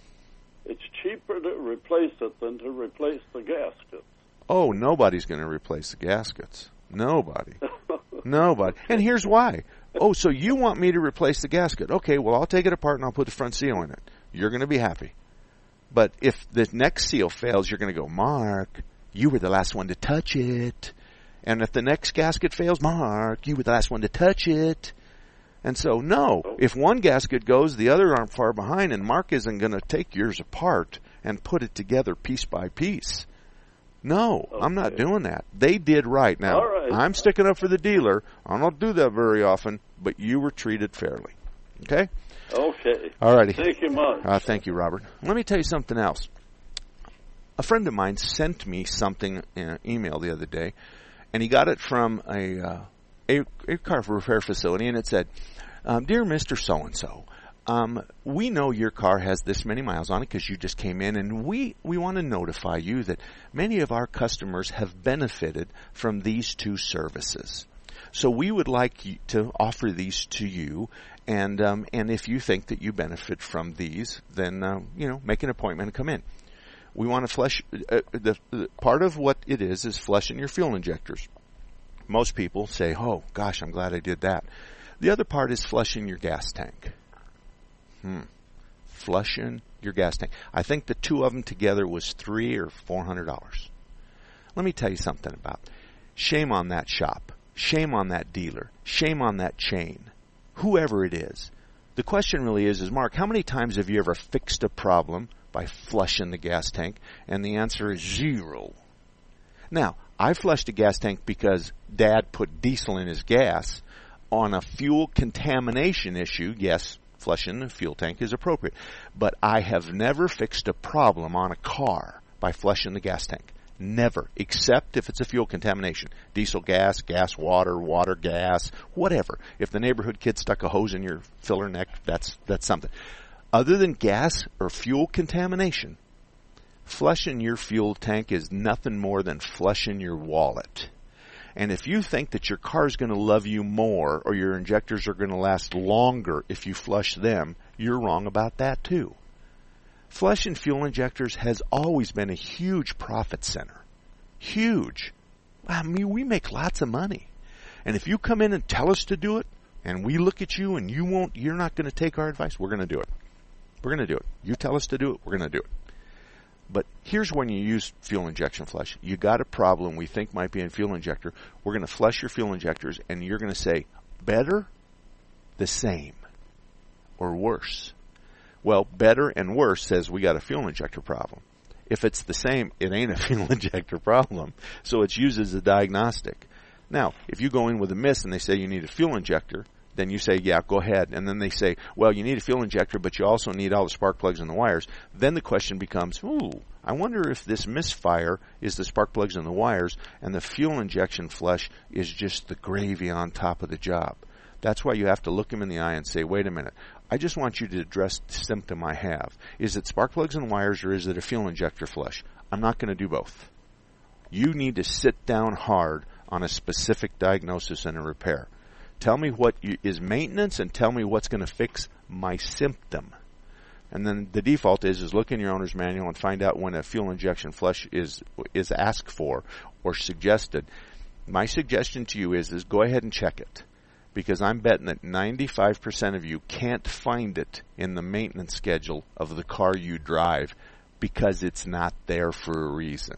it's cheaper to replace it than to replace the gaskets. Oh, nobody's going to replace the gaskets. Nobody. Nobody. And here's why. Oh, so you want me to replace the gasket? Okay, well, I'll take it apart and I'll put the front seal in it. You're going to be happy. But if the next seal fails, you're going to go, Mark, you were the last one to touch it. And if the next gasket fails, Mark, you were the last one to touch it. And so, no, if one gasket goes, the other aren't far behind, and Mark isn't going to take yours apart and put it together piece by piece. No, okay. I'm not doing that. They did right. Now, right. I'm sticking up for the dealer. I don't do that very often, but you were treated fairly. Okay? Okay. All righty. Thank you much. Uh, thank you, Robert. Let me tell you something else. A friend of mine sent me something in an email the other day, and he got it from a, uh, a, a car repair facility, and it said, um, Dear Mister So-and-so, um, we know your car has this many miles on it because you just came in, and we, we want to notify you that many of our customers have benefited from these two services. So we would like you to offer these to you, and um, and if you think that you benefit from these, then uh, you know, make an appointment and come in. We want to flush. Uh, the, the part of what it is is flushing your fuel injectors. Most people say, "Oh, gosh, I'm glad I did that." The other part is flushing your gas tank. Hmm, flushing your gas tank. I think the two of them together was three or four hundred dollars. Let me tell you something about. Shame on that shop. Shame on that dealer. Shame on that chain. Whoever it is. The question really is, is Mark, how many times have you ever fixed a problem by flushing the gas tank? And the answer is zero. Now, I flushed a gas tank because Dad put diesel in his gas on a fuel contamination issue. Yes, flushing the fuel tank is appropriate. But I have never fixed a problem on a car by flushing the gas tank. Never, except if it's a fuel contamination. Diesel gas, gas water, water gas, whatever. If the neighborhood kid stuck a hose in your filler neck, that's that's something. Other than gas or fuel contamination, Flushing your fuel tank is nothing more than flushing your wallet. And if you think that your car is going to love you more or your injectors are going to last longer if you flush them, you're wrong about that too. Flushing fuel injectors has always been a huge profit center. Huge. I mean, we make lots of money. And if you come in and tell us to do it, and we look at you and you won't, you're not going to take our advice, we're going to do it. We're going to do it. You tell us to do it, we're going to do it. But here's when you use fuel injection flush. You got a problem we think might be in fuel injector. We're going to flush your fuel injectors, and you're going to say, better, the same, or worse. Well, better and worse says we got a fuel injector problem. If it's the same, it ain't a fuel injector problem. So it's used as a diagnostic. Now, if you go in with a miss and they say you need a fuel injector, then you say, yeah, go ahead. And then they say, well, you need a fuel injector, but you also need all the spark plugs and the wires. Then the question becomes, ooh, I wonder if this misfire is the spark plugs and the wires, and the fuel injection flush is just the gravy on top of the job. That's why you have to look him in the eye and say, wait a minute, I just want you to address the symptom I have. Is it spark plugs and wires, or is it a fuel injector flush? I'm not going to do both. You need to sit down hard on a specific diagnosis and a repair. Tell me what you, is maintenance, and tell me what's going to fix my symptom. And then the default is, is look in your owner's manual and find out when a fuel injection flush is is asked for or suggested. My suggestion to you is, is go ahead and check it, because I'm betting that ninety-five percent of you can't find it in the maintenance schedule of the car you drive because it's not there for a reason.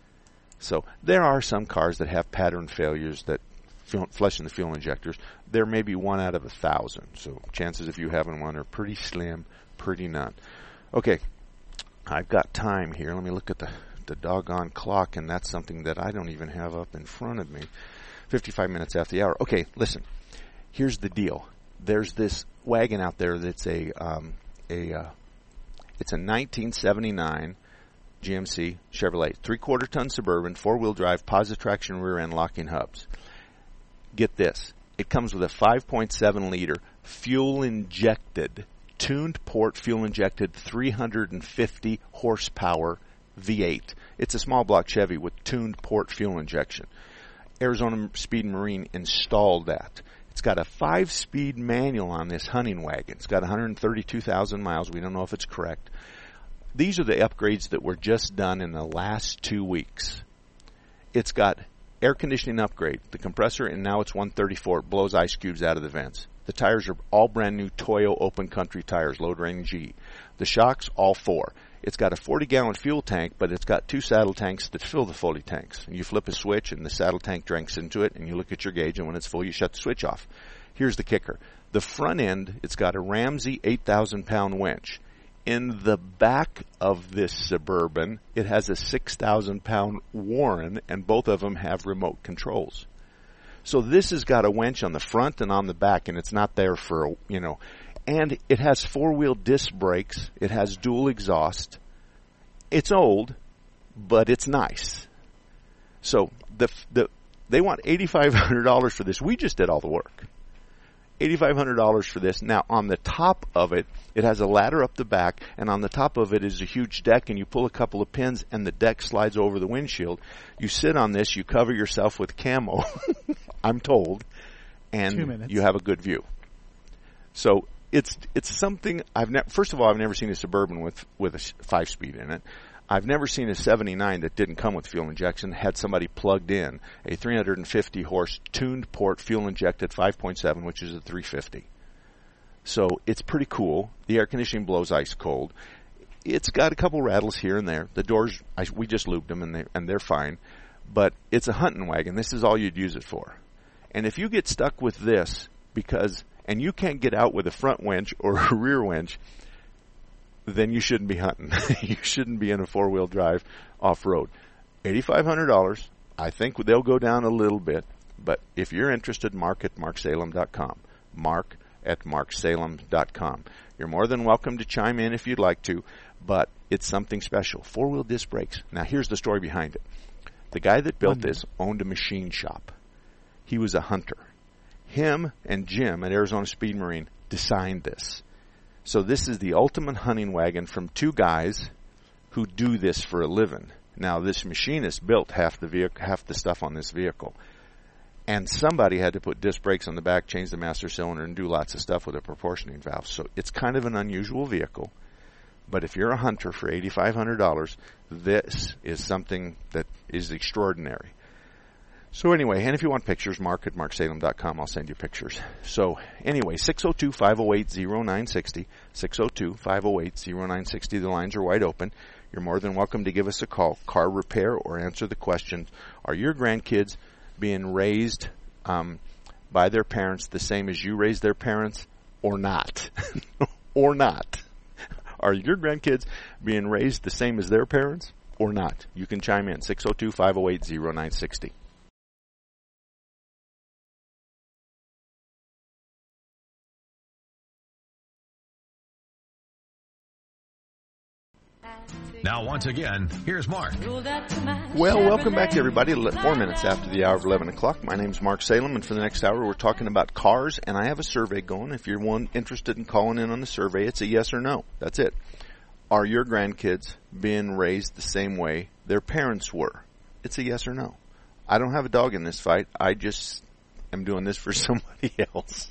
So there are some cars that have pattern failures that flushing the fuel injectors. There may be one out of a thousand. So chances of you having one are pretty slim, pretty none. Okay, I've got time here. Let me look at the, the doggone clock, and that's something that I don't even have up in front of me. fifty-five minutes after the hour. Okay, listen. Here's the deal. There's this wagon out there that's a um, a uh, it's a nineteen seventy-nine G M C Chevrolet, three-quarter ton Suburban, four-wheel drive, positive traction rear end, locking hubs. Get this. It comes with a five point seven liter fuel-injected, tuned port fuel-injected three hundred fifty horsepower V eight. It's a small block Chevy with tuned port fuel injection. Arizona Speed and Marine installed that. It's got a five-speed manual on this hunting wagon. It's got one hundred thirty-two thousand miles. We don't know if it's correct. These are the upgrades that were just done in the last two weeks. It's got air conditioning upgrade, the compressor, and now it's one thirty-four. It blows ice cubes out of the vents. The tires are all brand new Toyo Open Country tires, load range G. The shocks, all four. It's got a forty gallon fuel tank, but it's got two saddle tanks that fill the forty tanks. You flip a switch, and the saddle tank drinks into it, and you look at your gauge, and when it's full, you shut the switch off. Here's the kicker. The front end, it's got a Ramsey eight thousand pound winch. In the back of this Suburban, it has a six thousand pound Warren, and both of them have remote controls. So this has got a winch on the front and on the back, and it's not there for, a, you know, and it has four-wheel disc brakes. It has dual exhaust. It's old, but it's nice. So the the they want eighty-five hundred dollars for this. We just did all the work. eighty-five hundred dollars for this. Now, on the top of it, it has a ladder up the back, and on the top of it is a huge deck, and you pull a couple of pins, and the deck slides over the windshield. You sit on this, you cover yourself with camo, I'm told, and you have a good view. So it's it's something I've never. First of all, I've never seen a Suburban with with a five-speed in it. I've never seen a seventy-nine that didn't come with fuel injection, had somebody plugged in a three hundred fifty horse tuned port fuel injected five point seven, which is a three fifty. So it's pretty cool. The air conditioning blows ice cold. It's got a couple rattles here and there. The doors, I, we just lubed them and, they, and they're fine. But it's a hunting wagon. This is all you'd use it for. And if you get stuck with this because, and you can't get out with a front winch or a rear winch, then you shouldn't be hunting. You shouldn't be in a four-wheel drive off-road. eighty-five hundred dollars. I think they'll go down a little bit. But if you're interested, mark at mark salem dot com. Mark at mark salem dot com. You're more than welcome to chime in if you'd like to, but it's something special. Four-wheel disc brakes. Now, here's the story behind it. The guy that built this owned a machine shop. He was a hunter. Him and Jim at Arizona Speed Marine designed this. So this is the ultimate hunting wagon from two guys who do this for a living. Now, this machinist built half the vehicle, half the stuff on this vehicle. And somebody had to put disc brakes on the back, change the master cylinder, and do lots of stuff with a proportioning valve. So it's kind of an unusual vehicle. But if you're a hunter for eight thousand five hundred dollars, this is something that is extraordinary. So anyway, and if you want pictures, mark at mark salem dot com. I'll send you pictures. So anyway, six oh two, five oh eight, oh nine six oh, six oh two, five oh eight, oh nine six oh. The lines are wide open. You're more than welcome to give us a call, car repair, or answer the question, are your grandkids being raised um, by their parents the same as you raised their parents, or not? Or not? Are your grandkids being raised the same as their parents, or not? You can chime in, six oh two, five oh eight, oh nine six oh. Now, once again, here's Mark. Well, welcome back, everybody. Four minutes after the hour of eleven o'clock. My name's Mark Salem, and for the next hour, we're talking about cars, and I have a survey going. If you're one interested in calling in on the survey, it's a yes or no. That's it. Are your grandkids being raised the same way their parents were? It's a yes or no. I don't have a dog in this fight. I just am doing this for somebody else.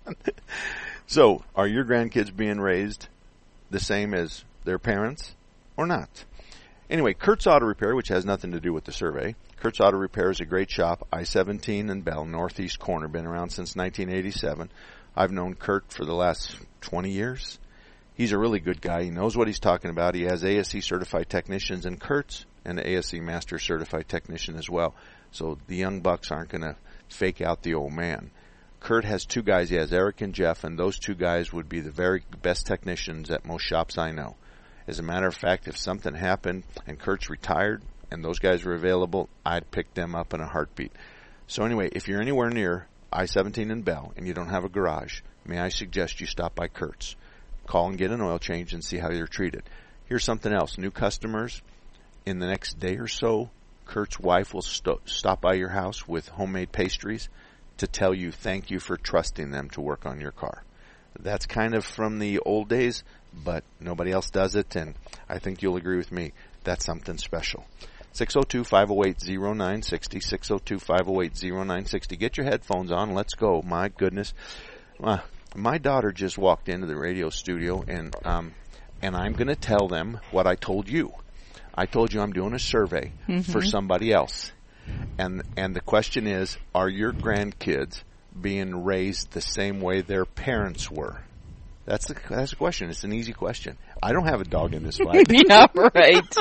So, are your grandkids being raised the same as their parents? Or not. Anyway, Kurt's Auto Repair, which has nothing to do with the survey. Kurt's Auto Repair is a great shop, I seventeen and Bell, northeast corner, been around since nineteen eighty-seven. I've known Kurt for the last twenty years. He's a really good guy. He knows what he's talking about. He has A S C certified technicians, and Kurt's an A S C master certified technician as well. So the young bucks aren't going to fake out the old man. Kurt has two guys. He has Eric and Jeff, and those two guys would be the very best technicians at most shops I know. As a matter of fact, if something happened and Kurt's retired and those guys were available, I'd pick them up in a heartbeat. So anyway, if you're anywhere near I seventeen and Bell and you don't have a garage, may I suggest you stop by Kurt's. Call and get an oil change and see how you're treated. Here's something else. New customers, in the next day or so, Kurt's wife will st- stop by your house with homemade pastries to tell you thank you for trusting them to work on your car. That's kind of from the old days, but nobody else does it, and I think you'll agree with me. That's something special. six oh two, five oh eight, oh nine six oh, six oh two, five oh eight, oh nine six oh. Get your headphones on. Let's go. My goodness. Uh, my daughter just walked into the radio studio, and um, and I'm going to tell them what I told you. I told you I'm doing a survey mm-hmm. for somebody else. And and the question is, are your grandkids being raised the same way their parents were? That's the that's the question. It's an easy question. I don't have a dog in this fight. Yeah, right.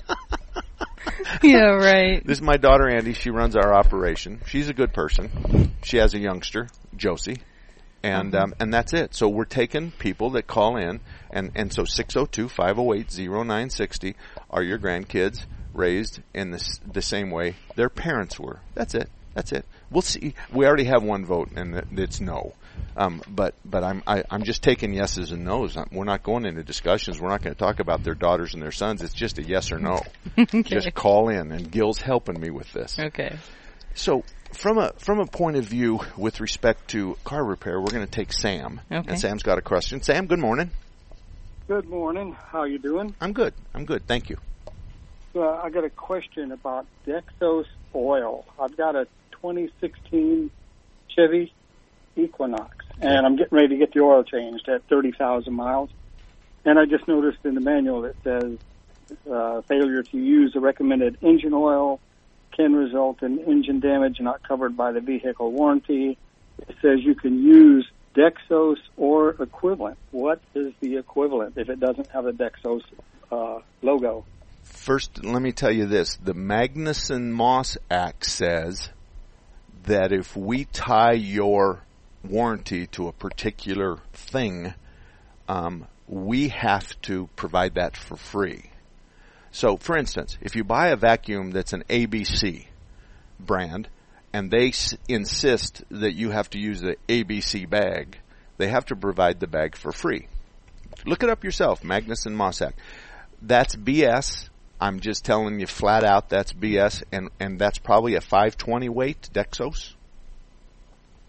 Yeah, right. This is my daughter, Andy. She runs our operation. She's a good person. She has a youngster, Josie. And um, and that's it. So we're taking people that call in. And, and so six oh two, five oh eight, oh nine six oh, are your grandkids raised in the, the same way their parents were? That's it. That's it. We'll see. We already have one vote, and it's no. Um, but but I'm I, I'm just taking yeses and nos. We're not going into discussions. We're not going to talk about their daughters and their sons. It's just a yes or no. Okay. Just call in, and Gil's helping me with this. Okay. So from a from a point of view with respect to car repair, we're going to take Sam. Okay. And Sam's got a question. Sam, good morning. Good morning. How you doing? I'm good. I'm good. Thank you. Uh, I got a question about Dexos oil. I've got a twenty sixteen Chevy Equinox, and I'm getting ready to get the oil changed at thirty thousand miles. And I just noticed in the manual that says uh, failure to use the recommended engine oil can result in engine damage not covered by the vehicle warranty. It says you can use Dexos or equivalent. What is the equivalent if it doesn't have a Dexos uh, logo? First, let me tell you this. The Magnuson-Moss Act says that if we tie your warranty to a particular thing, um, we have to provide that for free. So, for instance, if you buy a vacuum that's an A B C brand, and they s- insist that you have to use the A B C bag, they have to provide the bag for free. Look it up yourself, Magnuson-Moss Act. That's B S. I'm just telling you flat out that's B S, and, and that's probably a five twenty weight Dexos.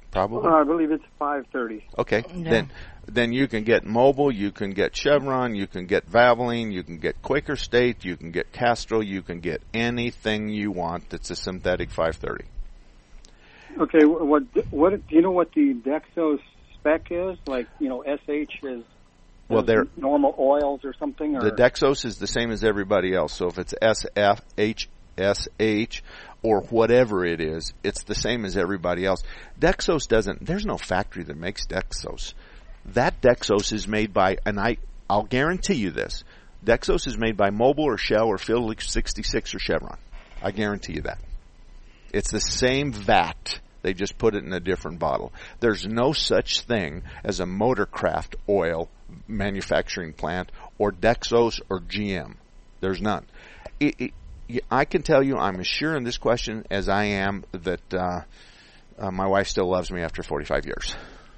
Probably. Uh, I believe it's five thirty. Okay, Yeah. then then you can get Mobil, you can get Chevron, you can get Valvoline, you can get Quaker State, you can get Castrol, you can get anything you want that's a synthetic five thirty. Okay, what what do you know what the Dexos spec is? Like, you know, S H is Well, they're normal oils or something? Or? the Dexos is the same as everybody else. So if it's S F H S H or whatever it is, it's the same as everybody else. Dexos doesn't. There's no factory that makes Dexos. That Dexos is made by, and I I'll guarantee you this: Dexos is made by Mobil or Shell or Phillips sixty-six or Chevron. I guarantee you that. It's the same vat. They just put it in a different bottle. There's no such thing as a Motorcraft oil manufacturing plant or Dexos or G M. There's none. It, it, I can tell you I'm as sure in this question as I am that uh, uh, my wife still loves me after forty-five years.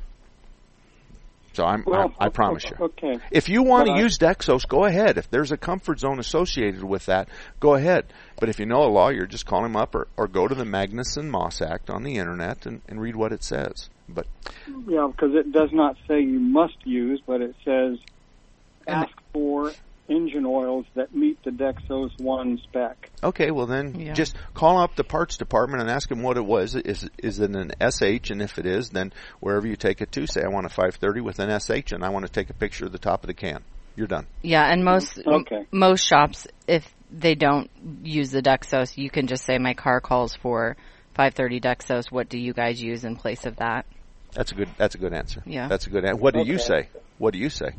So I'm, well, I, I promise you. Okay. If you want But to I- use Dexos, go ahead. If there's a comfort zone associated with that, go ahead. But if you know a lawyer, just call him up or, or go to the Magnuson-Moss Act on the Internet and, and read what it says. But Yeah, because it does not say you must use, but it says ask for engine oils that meet the Dexos one spec. okay, well then Yeah. just call up the parts department and ask them what it was. Is is it an S H? And if it is, then wherever you take it to, say I want a five thirty with an S H, and I want to take a picture of the top of the can. You're done. Yeah, and most Okay. m- most shops, if they don't use the Dexos, you can just say my car calls for five thirty Dexos. What do you guys use in place of that? That's a good. That's a good answer. Yeah. That's a good answer. What do you Okay. say? What do you say,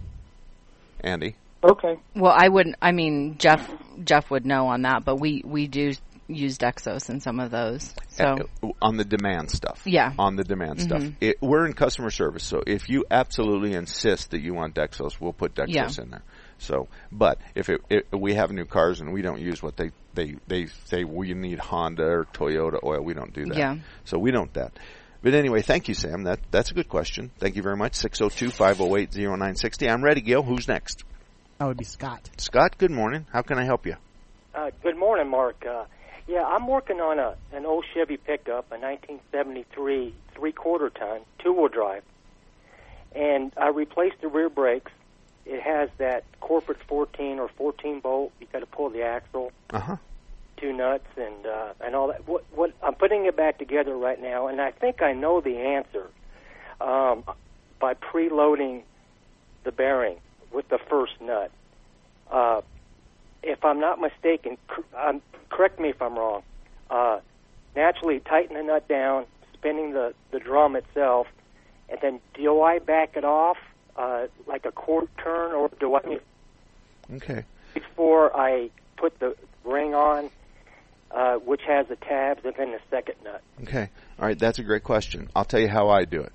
Andy? Okay. Well, I wouldn't. I mean, Jeff Jeff would know on that, but we we do use Dexos in some of those. So Uh, on the demand stuff. Yeah. On the demand Mhm. stuff. It, we're in customer service, so if you absolutely insist that you want Dexos, we'll put Dexos Yeah. in there. So, but if it, it, we have new cars and we don't use what they, they, they say we need Honda or Toyota oil, we don't do that. Yeah. So we don't that. But anyway, thank you, Sam. That That's a good question. Thank you very much. six oh two, five oh eight, oh nine six oh. I'm ready, Gil. Who's next? That would be Scott. Scott, good morning. How can I help you? Uh, good morning, Mark. Uh, yeah, I'm working on a an old Chevy pickup, a nineteen seventy-three three-quarter ton, two-wheel drive, and I replaced the rear brakes. It has that corporate fourteen or fourteen bolt. You got to pull the axle, Uh-huh. two nuts, and uh, and all that. What what I'm putting it back together right now, and I think I know the answer um, by preloading the bearing with the first nut. Uh, if I'm not mistaken, cor- um, correct me if I'm wrong, uh, naturally tighten the nut down, spinning the, the drum itself, and then do I back it off uh, like a quarter turn, or do I, Okay. before I put the ring on, uh, which has the tabs, and then the second nut? Okay. All right. That's a great question. I'll tell you how I do it.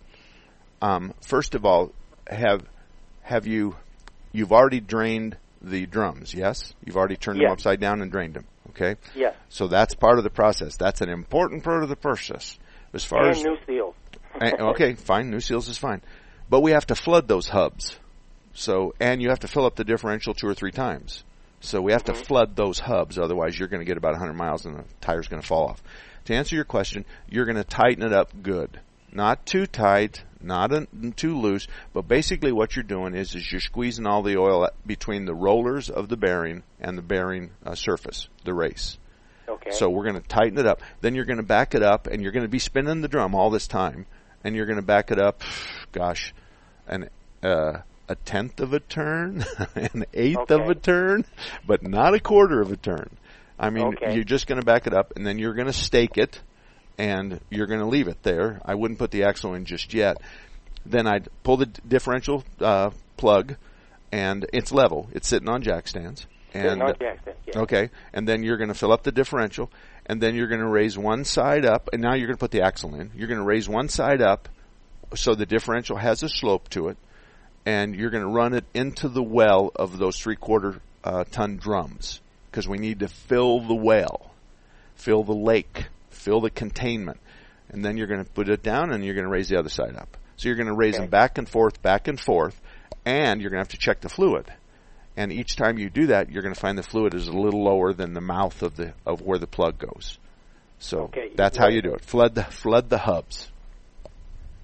Um, first of all, have have you you've already drained the drums? Yes, you've already turned them Yes. upside down and drained them. Okay. Yes. So that's part of the process. That's an important part of the process. As far And as new seals. Eh, okay, fine. New seals is fine, but we have to flood those hubs. So and you have to fill up the differential two or three times. So we have to flood those hubs, otherwise you're going to get about one hundred miles and the tire's going to fall off. To answer your question, you're going to tighten it up good. Not too tight, not a, too loose, but basically what you're doing is, is you're squeezing all the oil between the rollers of the bearing and the bearing uh, surface, the race. Okay. So we're going to tighten it up. Then you're going to back it up, and you're going to be spinning the drum all this time, and you're going to back it up, gosh, an uh, a tenth of a turn, an eighth of Okay. a turn, but not a quarter of a turn. I mean, Okay. you're just going to back it up, and then you're going to stake it, and you're going to leave it there. I wouldn't put the axle in just yet. Then I'd pull the d- differential uh, plug, and it's level. It's sitting on jack stands. Sitting And, on jack stands, yeah. Okay, and then you're going to fill up the differential, and then you're going to raise one side up, and now you're going to put the axle in. You're going to raise one side up so the differential has a slope to it, and you're going to run it into the well of those three-quarter uh, ton drums, because we need to fill the well, fill the lake, fill the containment, and then you're going to put it down, and you're going to raise the other side up. So you're going to raise Okay. them back and forth, back and forth, and you're going to have to check the fluid. And each time you do that, you're going to find the fluid is a little lower than the mouth of the of where the plug goes. So Okay. that's how you do it. Flood the flood the hubs.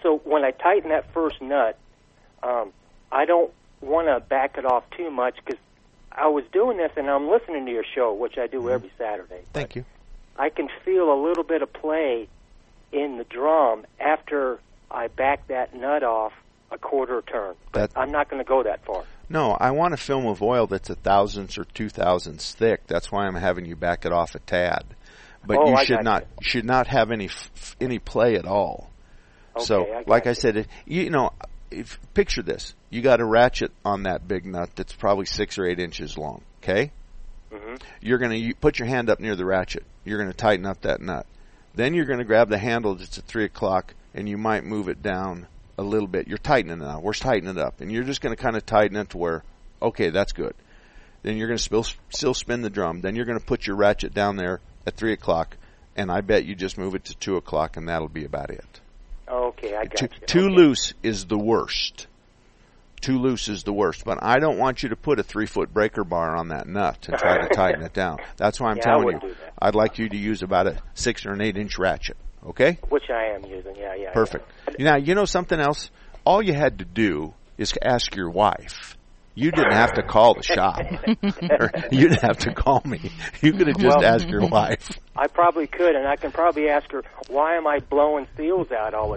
also, when I tighten that first nut, um, I don't want to back it off too much because I was doing this and I'm listening to your show, which I do mm-hmm. every Saturday. Thank you. I can feel a little bit of play in the drum after I back that nut off a quarter turn. That, I'm not going to go that far. No, I want a film of oil that's a thousandths or two thousandths thick. That's why I'm having you back it off a tad. But oh, you I should not you. should not have any f- any play at all. Okay, so, I like you. I said, it, you know, if, picture this: you got a ratchet on that big nut that's probably six or eight inches long. Okay, mm-hmm. You're going to put your hand up near the ratchet. You're going to tighten up that nut. Then you're going to grab the handle that's at three o'clock, and you might move it down a little bit. You're tightening it now. We're tightening it up, and you're just going to kind of tighten it to where, okay, that's good. Then you're going to still still spin the drum. Then you're going to put your ratchet down there at three o'clock, and I bet you just move it to two o'clock, and that'll be about it. Okay, I got too, you. Too okay. loose is the worst. Too loose is the worst. But I don't want you to put a three-foot breaker bar on that nut to try to tighten it down. That's why I'm yeah, telling you. I'd like you to use about a six or an eight-inch ratchet. Okay? Which I am using, yeah, yeah. Perfect. Yeah. Now, you know something else? All you had to do is ask your wife. You didn't have to call the shop. Or you didn't have to call me. You could have just well, asked your wife. I probably could, and I can probably ask her, why am I blowing seals out all the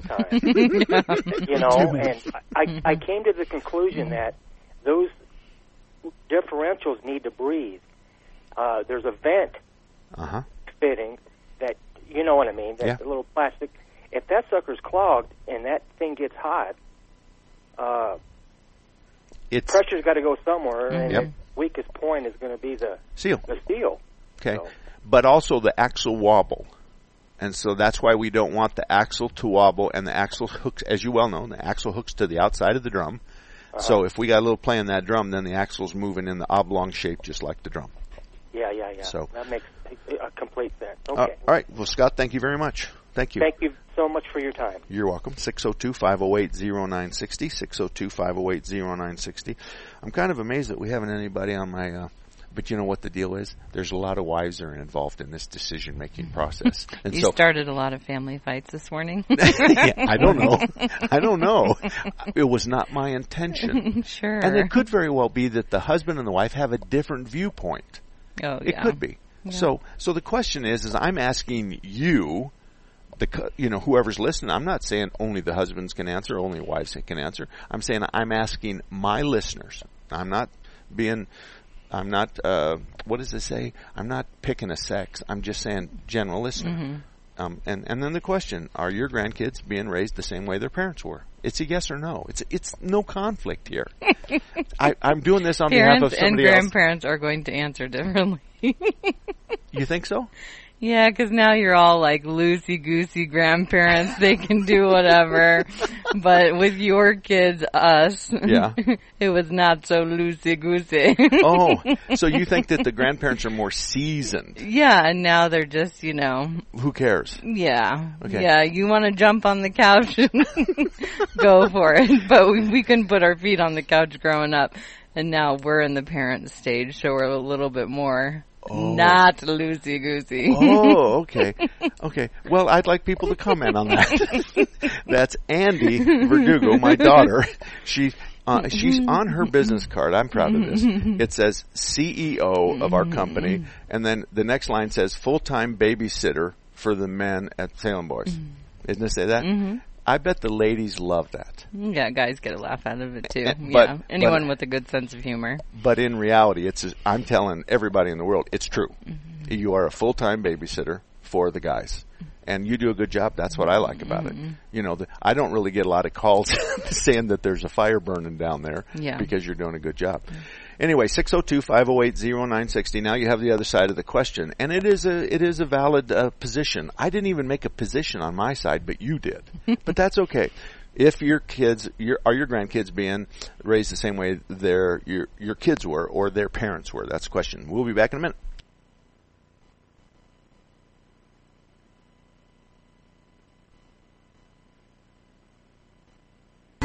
time? You know, and I, I came to the conclusion that those differentials need to breathe. Uh, there's a vent uh-huh. fitting that, you know what I mean, that's yeah. a little plastic. If that sucker's clogged and that thing gets hot, uh, it's, pressure's got to go somewhere, and yep. the weakest point is going to be the seal. The seal. Okay, so. But also the axle wobble, and so that's why we don't want the axle to wobble. And the axle hooks, as you well know, the axle hooks to the outside of the drum. Uh-huh. So if we got a little play in that drum, then the axle's moving in the oblong shape, just like the drum. Yeah, yeah, yeah. So that makes a complete sense. Okay. Uh, all right. Well, Scott, thank you very much. Thank you. Thank you so much for your time. You're welcome. six oh two, five oh eight, oh nine six oh, six oh two, five oh eight, oh nine six oh. I'm kind of amazed that we haven't anybody on my, uh, but you know what the deal is? There's a lot of wives that are involved in this decision-making process. And you so, started a lot of family fights this morning. yeah, I don't know. I don't know. It was not my intention. Sure. And it could very well be that the husband and the wife have a different viewpoint. Oh, it yeah. could be. Yeah. So, so the question is, is I'm asking you, the you know whoever's listening. I'm not saying only the husbands can answer, only wives can answer. I'm saying I'm asking my listeners. I'm not being, I'm not. Uh, what does it say? I'm not picking a sex. I'm just saying general listener. Mm-hmm. Um, and and then the question: are your grandkids being raised the same way their parents were? It's a yes or no. It's it's no conflict here. I, I'm doing this on Parents behalf of somebody and else. grandparents are going to answer differently. You think so? Yeah, because now you're all like loosey-goosey grandparents. They can do whatever. But with your kids, us, yeah. it was not so loosey-goosey. Oh, so you think that the grandparents are more seasoned? Yeah, and now they're just, you know. Who cares? Yeah. Okay. Yeah, you want to jump on the couch? Go for it. But we, we couldn't put our feet on the couch growing up. And now we're in the parent stage, so we're a little bit more... Oh. Not loosey-goosey. Oh, okay. Okay. Well, I'd like people to comment on that. That's Andy Verdugo, my daughter. She, uh, she's on her business card. I'm proud of this. It says C E O of our company, and then the next line says full-time babysitter for the men at Salem Boys. Doesn't it say that? Mm-hmm. I bet the ladies love that. Yeah, guys get a laugh out of it too. But, yeah, anyone but, with a good sense of humor. But in reality, it's I'm telling everybody in the world, it's true. Mm-hmm. You are a full-time babysitter for the guys, and you do a good job. That's what I like about mm-hmm. it. You know, the, I don't really get a lot of calls saying that there's a fire burning down there yeah. because you're doing a good job. Mm-hmm. Anyway, six oh two, five oh eight, oh nine six oh. Now you have the other side of the question, and it is a it is a valid uh, position. I didn't even make a position on my side, but you did. But that's okay. If your kids, your, are your grandkids being raised the same way their your your kids were or their parents were? That's the question. We'll be back in a minute.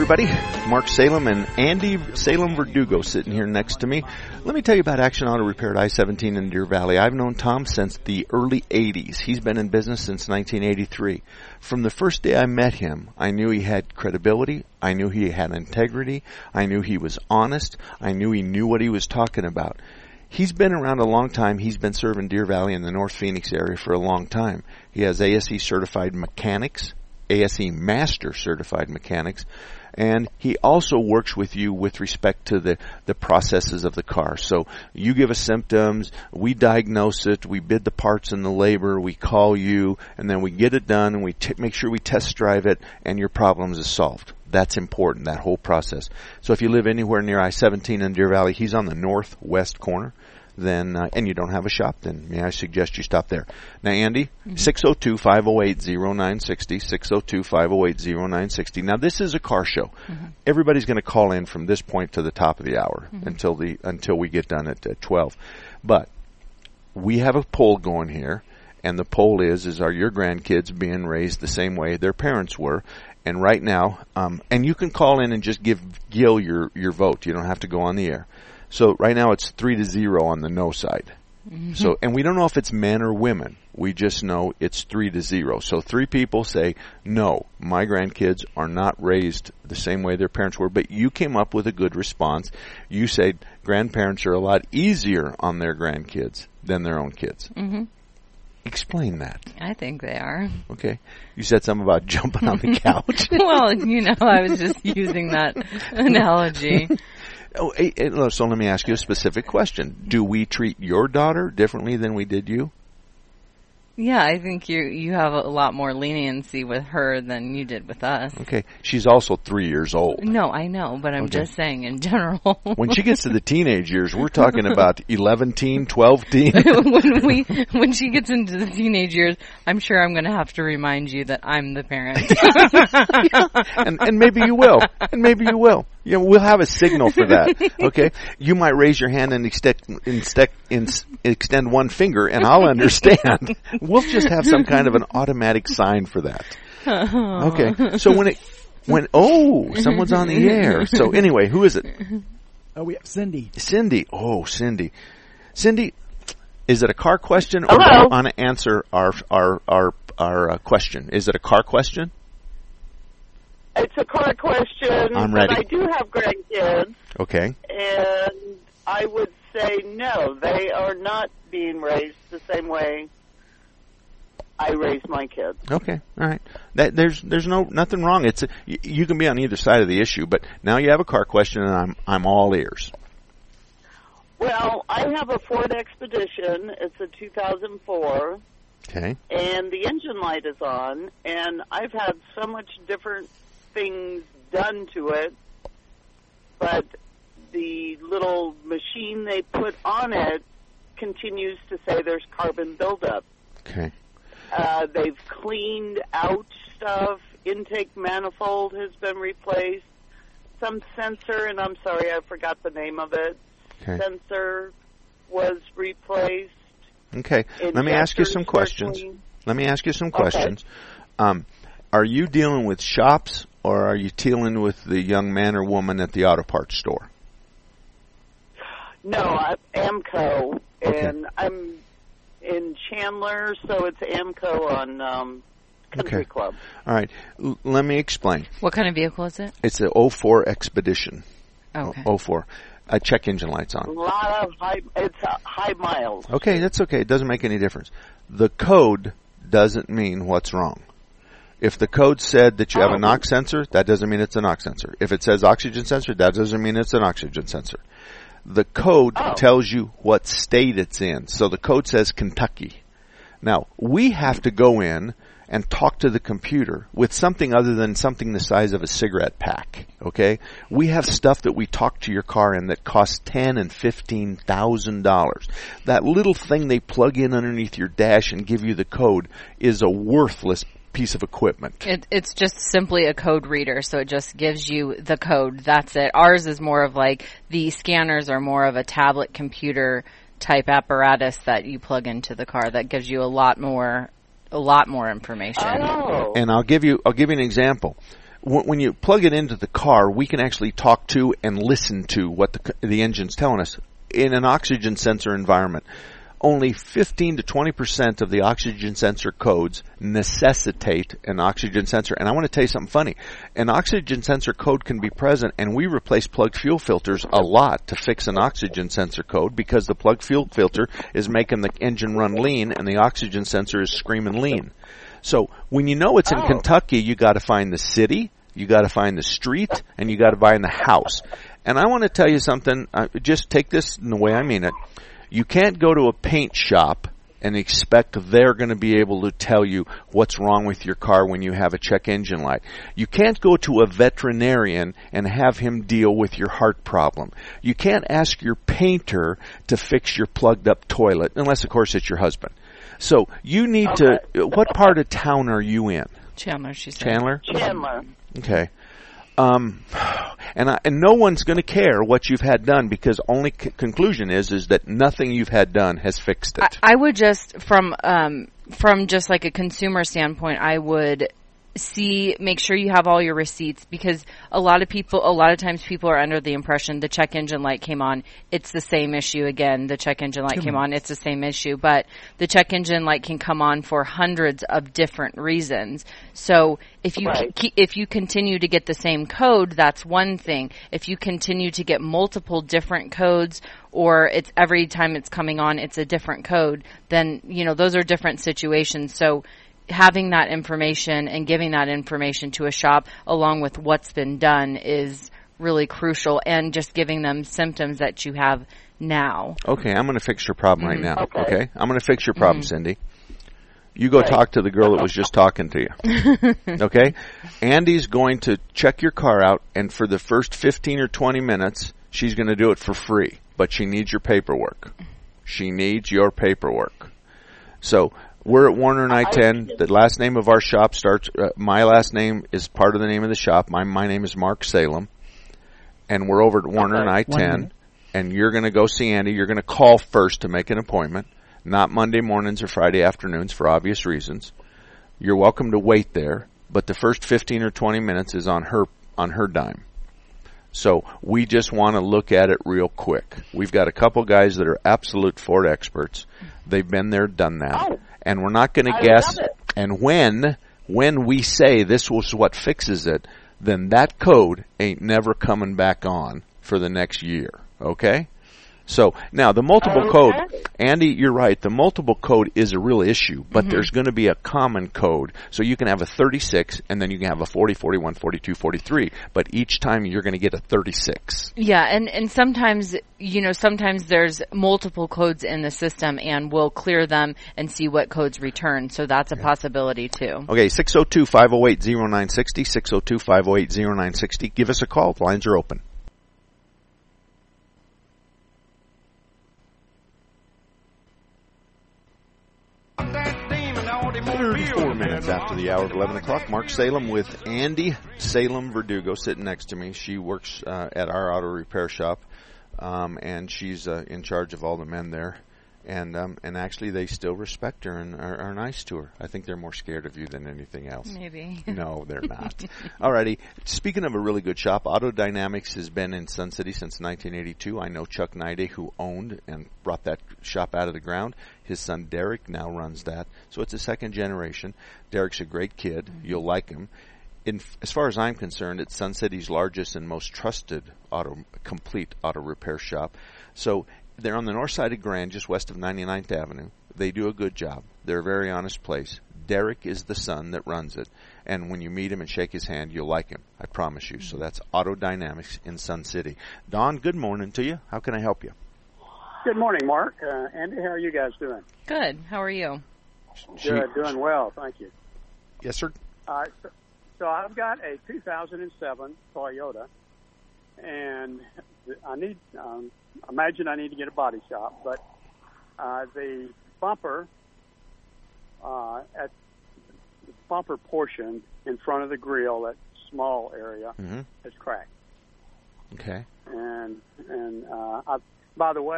everybody. Mark Salem and Andy Salem Verdugo sitting here next to me. Let me tell you about Action Auto Repair at I seventeen in Deer Valley. I've known Tom since the early eighties. He's been in business since nineteen eighty-three. From the first day I met him, I knew he had credibility. I knew he had integrity. I knew he was honest. I knew he knew what he was talking about. He's been around a long time. He's been serving Deer Valley in the North Phoenix area for a long time. He has A S E certified mechanics, A S E master certified mechanics, and he also works with you with respect to the, the processes of the car. So you give us symptoms, we diagnose it, we bid the parts and the labor, we call you, and then we get it done, and we t- make sure we test drive it, and your problems is solved. That's important, that whole process. So if you live anywhere near I seventeen in Deer Valley, he's on the northwest corner, then uh, and you don't have a shop, then may I suggest you stop there. Now, Andy, mm-hmm. six oh two, five oh eight, oh nine six oh, six oh two, five oh eight, oh nine six oh. Now, this is a car show. Mm-hmm. Everybody's going to call in from this point to the top of the hour mm-hmm. until the until we get done at, at twelve. But we have a poll going here, and the poll is, is are your grandkids being raised the same way their parents were? And right now, um, and you can call in and just give Gil your, your vote. You don't have to go on the air. So right now it's three to zero on the no side. Mm-hmm. So, and we don't know if it's men or women. We just know it's three to zero. So three people say, no, my grandkids are not raised the same way their parents were. But you came up with a good response. You said grandparents are a lot easier on their grandkids than their own kids. Mm-hmm. Explain that. I think they are. Okay. You said something about jumping on the couch. Well, you know, I was just using that analogy. Oh, hey, hey, so let me ask you a specific question. Do we treat your daughter differently than we did you? Yeah, I think you you have a lot more leniency with her than you did with us. Okay. She's also three years old. No, I know, but I'm okay. just saying in general. When she gets to the teenage years, we're talking about eleven teen, twelve teen. when we when she gets into the teenage years, I'm sure I'm going to have to remind you that I'm the parent. and, and maybe you will. And maybe you will. Yeah, we'll have a signal for that. Okay, you might raise your hand and extend, extend, extend one finger, and I'll understand. We'll just have some kind of an automatic sign for that. Okay, so when it when oh, someone's on the air. So anyway, who is it? Oh, we have Cindy. Cindy. Oh, Cindy. Cindy, is it a car question, or Hello. do you want to answer our our our our uh, question? Is it a car question? It's a car question, I'm ready. but I do have grandkids. Okay. And I would say no, they are not being raised the same way I raised my kids. Okay, all right. That, there's there's no nothing wrong. It's a, you, you can be on either side of the issue, but now you have a car question, and I'm I'm all ears. Well, I have a Ford Expedition. It's a two thousand four. Okay. And the engine light is on, and I've had so much different things done to it, but the little machine they put on it continues to say there's carbon buildup. Okay. Uh, they've cleaned out stuff. Intake manifold has been replaced. Some sensor, and I'm sorry, I forgot the name of it. Okay. Sensor was replaced. Okay. Let me ask you some questions. Let me ask you some questions. Okay. Um, are you dealing with shops, or are you dealing with the young man or woman at the auto parts store? No, I'm AMCO, okay. and I'm in Chandler, so it's AMCO on um, Country okay. Club. All right. L- let me explain. What kind of vehicle is it? It's an oh four Expedition. Okay. oh four. Uh, check engine lights on. A lot of high, it's uh, high miles. Okay, that's okay. It doesn't make any difference. The code doesn't mean what's wrong. If the code said that you have oh. a NOx sensor, that doesn't mean it's a NOx sensor. If it says oxygen sensor, that doesn't mean it's an oxygen sensor. The code oh. tells you what state it's in. So the code says Kentucky. Now, we have to go in and talk to the computer with something other than something the size of a cigarette pack, okay? We have stuff that we talk to your car in that costs ten and fifteen thousand dollars. That little thing they plug in underneath your dash and give you the code is a worthless piece of equipment. It, it's just simply a code reader, so it just gives you the code. That's it. Ours is more of like, the scanners are more of a tablet computer type apparatus that you plug into the car that gives you a lot more a lot more information. Oh. And I'll give you I'll give you an example. w- when you plug it into the car, we can actually talk to and listen to what the, the engine's telling us. In an oxygen sensor environment, only fifteen to twenty percent of the oxygen sensor codes necessitate an oxygen sensor. And I want to tell you something funny. An oxygen sensor code can be present, and we replace plugged fuel filters a lot to fix an oxygen sensor code because the plugged fuel filter is making the engine run lean and the oxygen sensor is screaming lean. So when you know it's in Oh. Kentucky, you got to find the city, you got to find the street, and you got to find the house. And I want to tell you something. Uh, just take this in the way I mean it. You can't go to a paint shop and expect they're going to be able to tell you what's wrong with your car when you have a check engine light. You can't go to a veterinarian and have him deal with your heart problem. You can't ask your painter to fix your plugged up toilet, unless of course it's your husband. So you need Okay. to, what part of town are you in? Chandler, she said. Chandler? Chandler. Okay. Um, and I, and no one's going to care what you've had done because only c- conclusion is is that nothing you've had done has fixed it. I, I would just from um from just like a consumer standpoint, I would see make sure you have all your receipts because a lot of people a lot of times people are under the impression the check engine light came on, it's the same issue again. The check engine light came on, it's the same issue, but the check engine light can come on for hundreds of different reasons. So if you Right. ke- if you continue to get the same code, that's one thing. If you continue to get multiple different codes or it's every time it's coming on it's a different code, then you know those are different situations. So having that information and giving that information to a shop along with what's been done is really crucial, and just giving them symptoms that you have now. Okay, I'm going to fix your problem right now. Okay. Okay? I'm going to fix your problem, Cindy. You go talk to the girl that was just talking to you. Okay? Andy's going to check your car out, and for the first fifteen or twenty minutes, she's going to do it for free. But she needs your paperwork. She needs your paperwork. So, we're at Warner and I ten. The last name of our shop starts, uh, my last name is part of the name of the shop. My, my name is Mark Salem. And we're over at Warner and I ten. And you're going to go see Andy. You're going to call first to make an appointment. Not Monday mornings or Friday afternoons for obvious reasons. You're welcome to wait there. But the first fifteen or twenty minutes is on her, on her dime. So we just want to look at it real quick. We've got a couple guys that are absolute Ford experts. They've been there, done that. Oh. And we're not going to I guess. love it. And when when we say this was what fixes it, then that code ain't never coming back on for the next year. Okay? So now the multiple Okay. code, Andy, you're right. The multiple code is a real issue, but Mm-hmm. there's going to be a common code. So you can have a thirty-six, and then you can have a forty, forty-one, forty-two, forty-three. But each time you're going to get a thirty-six. Yeah, and, and sometimes, you know, sometimes there's multiple codes in the system and we'll clear them and see what codes return. So that's a possibility too. Okay, six oh two, five oh eight, oh nine six oh, six oh two, five oh eight, oh nine six oh. Give us a call. The lines are open. thirty-four minutes after the hour of eleven o'clock. Mark Salem with Andy Salem Verdugo sitting next to me. She works uh, at our auto repair shop, um, and she's uh, in charge of all the men there. And um, and actually, they still respect her and are, are nice to her. I think they're more scared of you than anything else. Maybe. No, they're not. Alrighty. Speaking of a really good shop, Auto Dynamics has been in Sun City since nineteen eighty-two. I know Chuck Nide, who owned and brought that shop out of the ground. His son Derek now runs that. So it's a second generation. Derek's a great kid. Mm-hmm. You'll like him. In, as far as I'm concerned, it's Sun City's largest and most trusted auto complete auto repair shop. So they're on the north side of Grand, just west of ninety-ninth Avenue. They do a good job. They're a very honest place. Derek is the son that runs it. And when you meet him and shake his hand, you'll like him. I promise you. So that's Auto Dynamics in Sun City. Don, good morning to you. How can I help you? Good morning, Mark. Uh, Andy, how are you guys doing? Good. How are you? Good, doing well, thank you. Yes, sir. All right, so, so I've got a two thousand seven Toyota, and I need, um, imagine I need to get a body shop, but uh, the bumper uh, at the bumper portion in front of the grill, that small area, Mm-hmm. is cracked. Okay. And and uh, I, by the way,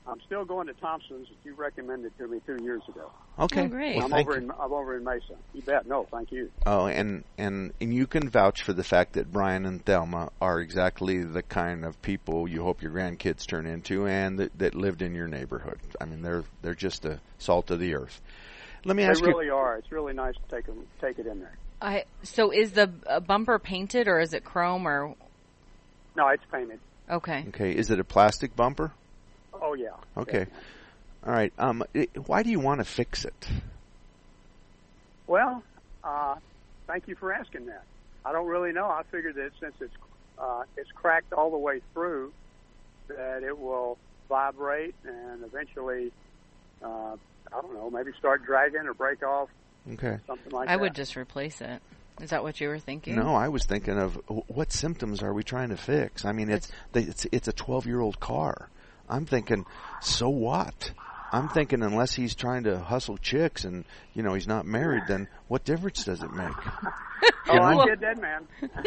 I'm still going to Thompson's that you recommended to me two years ago. Okay. Oh, great. Well, I'm thank over you. in I'm over in Mesa. You bet. No, thank you. Oh, and, and and you can vouch for the fact that Brian and Thelma are exactly the kind of people you hope your grandkids turn into, and that, that lived in your neighborhood. I mean, they're they're just a salt of the earth. Let me They ask really you. are. It's really nice to take them, take it in there. I so is the uh, bumper painted or is it chrome or? No, it's painted. Okay. Okay, is it a plastic bumper? Oh yeah. Okay. Yeah. All right. Um, it, why do you want to fix it? Well, uh, thank you for asking that. I don't really know. I figured that since it's uh, it's cracked all the way through, that it will vibrate and eventually, uh, I don't know, maybe start dragging or break off. Okay. Something like I that. would just replace it. Is that what you were thinking? No, I was thinking of wh- what symptoms are we trying to fix? I mean, it's it's it's a twelve-year-old car. I'm thinking, so what? I'm thinking unless he's trying to hustle chicks and, you know, he's not married, then what difference does it make? Oh, You know? I did that, man.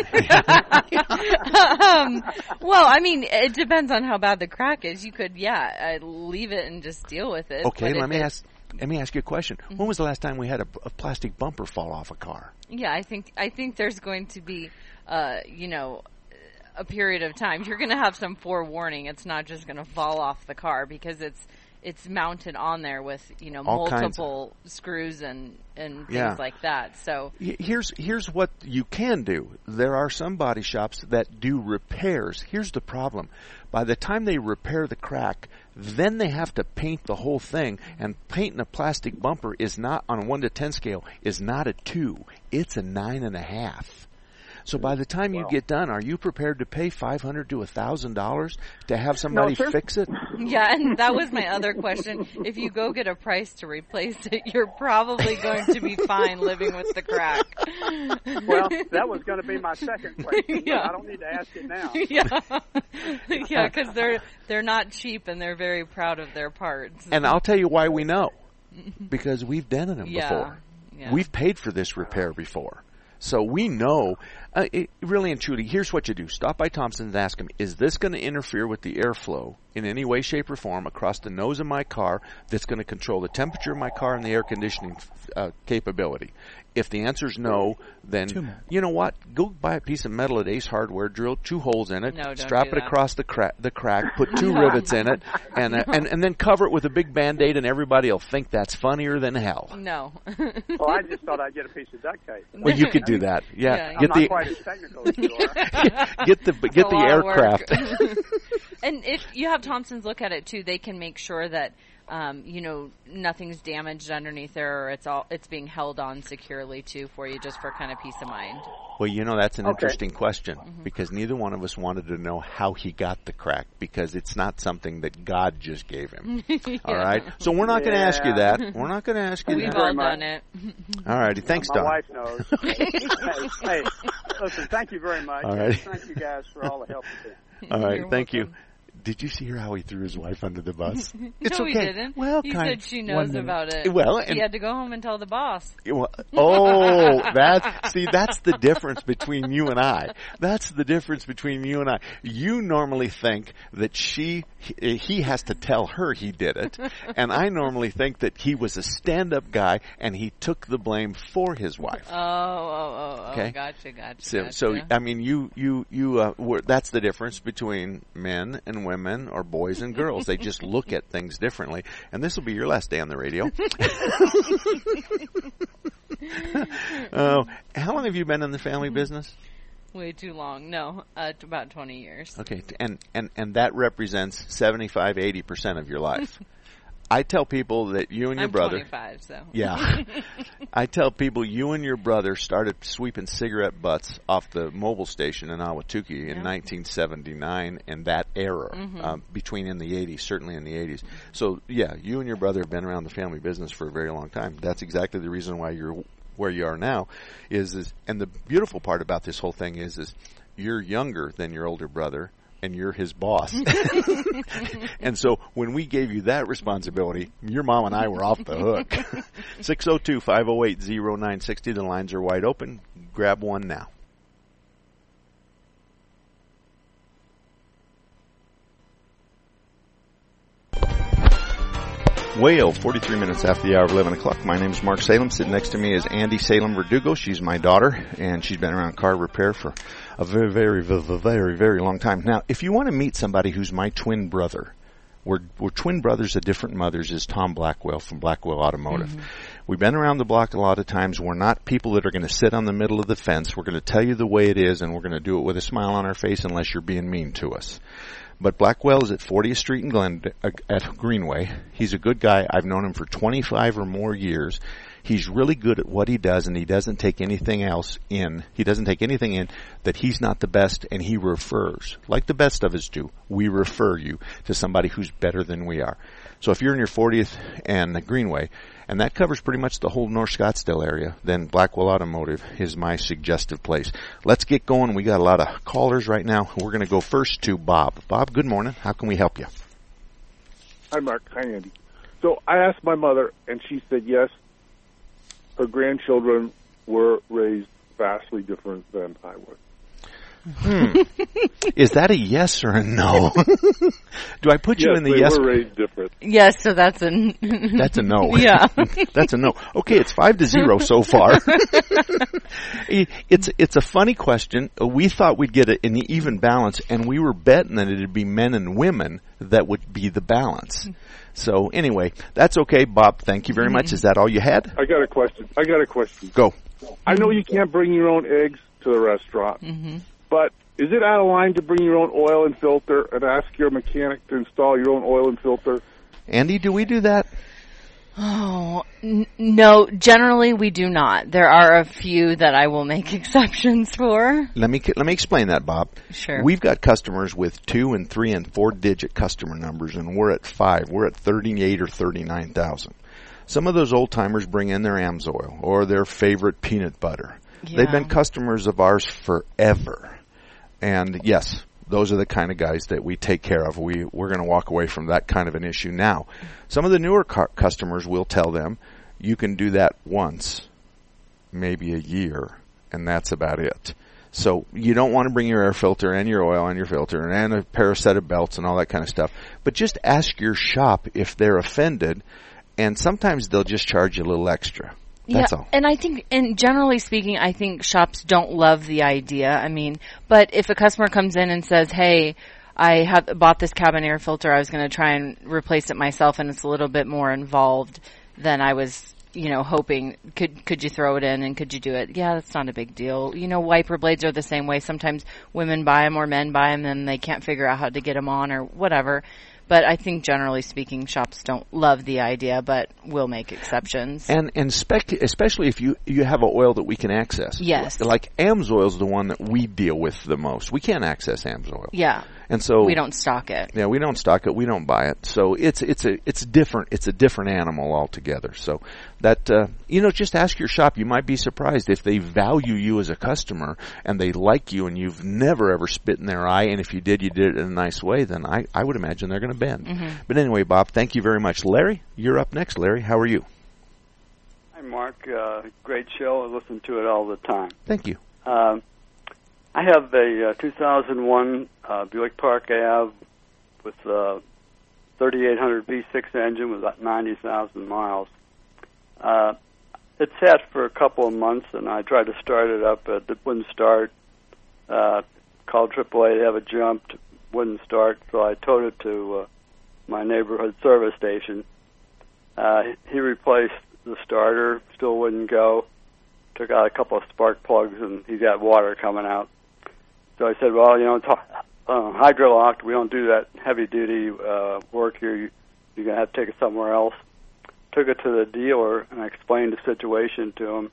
um, well, I mean, it depends on how bad the crack is. You could, yeah, uh, leave it and just deal with it. Okay, but let if me it- ask. Let me ask you a question. Mm-hmm. When was the last time we had a, a plastic bumper fall off a car? Yeah, I think I think there's going to be, uh, you know, a period of time. You're going to have some forewarning. It's not just going to fall off the car because it's it's mounted on there with, you know, All kinds multiple screws and and things Yeah. like that. So Y- Here's here's what you can do. There are some body shops that do repairs. Here's the problem. By the time they repair the crack, then they have to paint the whole thing. And painting a plastic bumper is not, on a one to ten scale, is not a two. It's a nine and a half. So by the time you Wow. get done, are you prepared to pay five hundred to a thousand dollars to have somebody sir. fix it? yeah, and that was my other question. If you go get a price to replace it, you're probably going to be fine living with the crack. Well, that was going to be my second question. Yeah. But I don't need to ask it now. yeah, yeah, because they're they're not cheap and they're very proud of their parts. And I'll tell you why we know. Because we've done them Yeah, before. yeah. We've paid for this repair before. So we know, uh, it, really and truly, here's what you do. Stop by Thompson's and ask them, is this going to interfere with the airflow in any way, shape, or form across the nose of my car that's going to control the temperature of my car and the air conditioning uh, capability? If the answer is no, then you know what? Go buy a piece of metal at Ace Hardware, drill two holes in it, No, don't strap do it that. across the, cra- the crack, put two rivets in it, and, uh, and and then cover it with a big Band-Aid, and everybody will think that's funnier than hell. No. Well, I just thought I'd get a piece of duct tape. Well, you could do that. Yeah, Yeah. I'm get not the quite as technical as you are. get the get a the lot of work. aircraft. And if you have Thompson's look at it too, they can make sure that um, you know nothing's damaged underneath there, or it's all it's being held on securely too for you, just for kind of peace of mind. Well, you know, that's an Okay. interesting question because neither one of us wanted to know how he got the crack because it's not something that God just gave him. All right? So we're not going to ask you Yeah. that. We're not going to ask you We've that. all very much. done it. All righty. Thanks, My Don. wife knows. hey, hey, listen, thank you very much. All right. Thank you guys for all the help you've been. All right. You're Thank you. welcome. Did you see her how he threw his wife under the bus? It's no, okay. he didn't. Well, he kind said she knows minute. about it. Well, she and- had to go home and tell the boss. Well, oh, that see, that's the difference between you and I. That's the difference between you and I. You normally think that she, he, he has to tell her he did it, and I normally think that he was a stand-up guy and he took the blame for his wife. Oh, oh, oh, Okay. oh, gotcha, gotcha. So, gotcha. so I mean, you, you, you. Uh, were, that's the difference between men and women, or boys and girls. They just look at things differently. And this will be your last day on the radio. uh, how long have you been in the family business? Way too long. No, uh, t- about twenty years. Okay, and and and that represents seventy-five, eighty percent of your life. I tell people that you and your I'm brother. twenty-five, so. Yeah. I tell people you and your brother started sweeping cigarette butts off the mobile station in Ahwatukee in Yeah. nineteen seventy-nine and that era, Mhm. um, between in the eighties, certainly in the eighties. So, yeah, you and your brother have been around the family business for a very long time. That's exactly the reason why you're where you are now. Is, is and the beautiful part about this whole thing is, is you're younger than your older brother, and you're his boss. And so when we gave you that responsibility, your mom and I were off the hook. six oh two, five oh eight, oh nine six oh. The lines are wide open. Grab one now. Well, forty-three minutes after the hour of eleven o'clock. My name is Mark Salem. Sitting next to me is Andy Salem Verdugo. She's my daughter, and she's been around car repair for a very, very, very, very, very long time. Now, if you want to meet somebody who's my twin brother, we're, we're twin brothers of different mothers, is Tom Blackwell from Blackwell Automotive. Mm-hmm. We've been around the block a lot of times. We're not people that are going to sit on the middle of the fence. We're going to tell you the way it is, and we're going to do it with a smile on our face unless you're being mean to us. But Blackwell is at fortieth Street in Glen, uh, at Greenway. He's a good guy. I've known him for twenty-five or more years. He's really good at what he does, and he doesn't take anything else in. He doesn't take anything in that he's not the best, and he refers. Like the best of us do, we refer you to somebody who's better than we are. So if you're in your fortieth and the Greenway, and that covers pretty much the whole North Scottsdale area, then Blackwell Automotive is my suggestive place. Let's get going. We got a lot of callers right now. We're going to go first to Bob. Bob, good morning. How can we help you? Hi, Mark. Hi, Andy. So I asked my mother, and she said yes, her grandchildren were raised vastly different than I was. Hmm. Is that a yes or a no? Do I put you yes, in the they yes? Were raised different. Yes, so that's a n- that's a no. Yeah, that's a no. Okay, it's five to zero so far. it's it's a funny question. We thought we'd get an even balance, and we were betting that it'd be men and women that would be the balance. So anyway, that's okay, Bob. Thank you very much. Is that all you had? I got a question. I got a question. Go. I know you can't bring your own eggs to the restaurant. Mm-hmm. But is it out of line to bring your own oil and filter and ask your mechanic to install your own oil and filter? Andy, do we do that? Oh, n- no. Generally, we do not. There are a few that I will make exceptions for. Let me let me explain that, Bob. Sure. We've got customers with two and three and four digit customer numbers, and we're at five. We're at thirty-eight or thirty-nine thousand. Some of those old timers bring in their AMSOIL or their favorite peanut butter. Yeah. They've been customers of ours forever. And yes, those are the kind of guys that we take care of. We, we're going to walk away from that kind of an issue now. Some of the newer car- customers will tell them, you can do that once, maybe a year, and that's about it. So you don't want to bring your air filter and your oil and your filter and a pair of set of belts and all that kind of stuff. But just ask your shop if they're offended, and sometimes they'll just charge you a little extra. That's yeah, all. And I think, and generally speaking, I think shops don't love the idea. I mean, but if a customer comes in and says, hey, I have bought this cabin air filter, I was going to try and replace it myself, and it's a little bit more involved than I was, you know, hoping. Could could you throw it in and could you do it? Yeah, that's not a big deal. You know, wiper blades are the same way. Sometimes women buy them or men buy them and they can't figure out how to get them on or whatever. But I think generally speaking, shops don't love the idea, but will make exceptions. And and spec- especially if you, you have an oil that we can access. Yes. Like AMSOIL is the one that we deal with the most. We can't access AMSOIL. Yeah. And so we don't stock it. Yeah, we don't stock it. We don't buy it. So it's it's a it's different. It's a different animal altogether. So that uh, you know, just ask your shop. You might be surprised if they value you as a customer and they like you, and you've never ever spit in their eye. And if you did, you did it in a nice way. Then I I would imagine they're going to bend. Mm-hmm. But anyway, Bob, thank you very much. Larry, you're up next. Larry, how are you? Hi, Mark. Uh, great show. I listen to it all the time. Thank you. Um, I have a uh, two thousand one uh, Buick Park Ave with a thirty-eight hundred V six engine with about ninety thousand miles. Uh, it sat for a couple of months, and I tried to start it up. It wouldn't start. Uh, called triple A to have it jumped. Wouldn't start, so I towed it to uh, my neighborhood service station. Uh, he replaced the starter, still wouldn't go. Took out a couple of spark plugs, and he got water coming out. So I said, well, you know, it's uh, hydrolocked. We don't do that heavy-duty uh, work here. You, you're going to have to take it somewhere else. Took it to the dealer, and I explained the situation to him.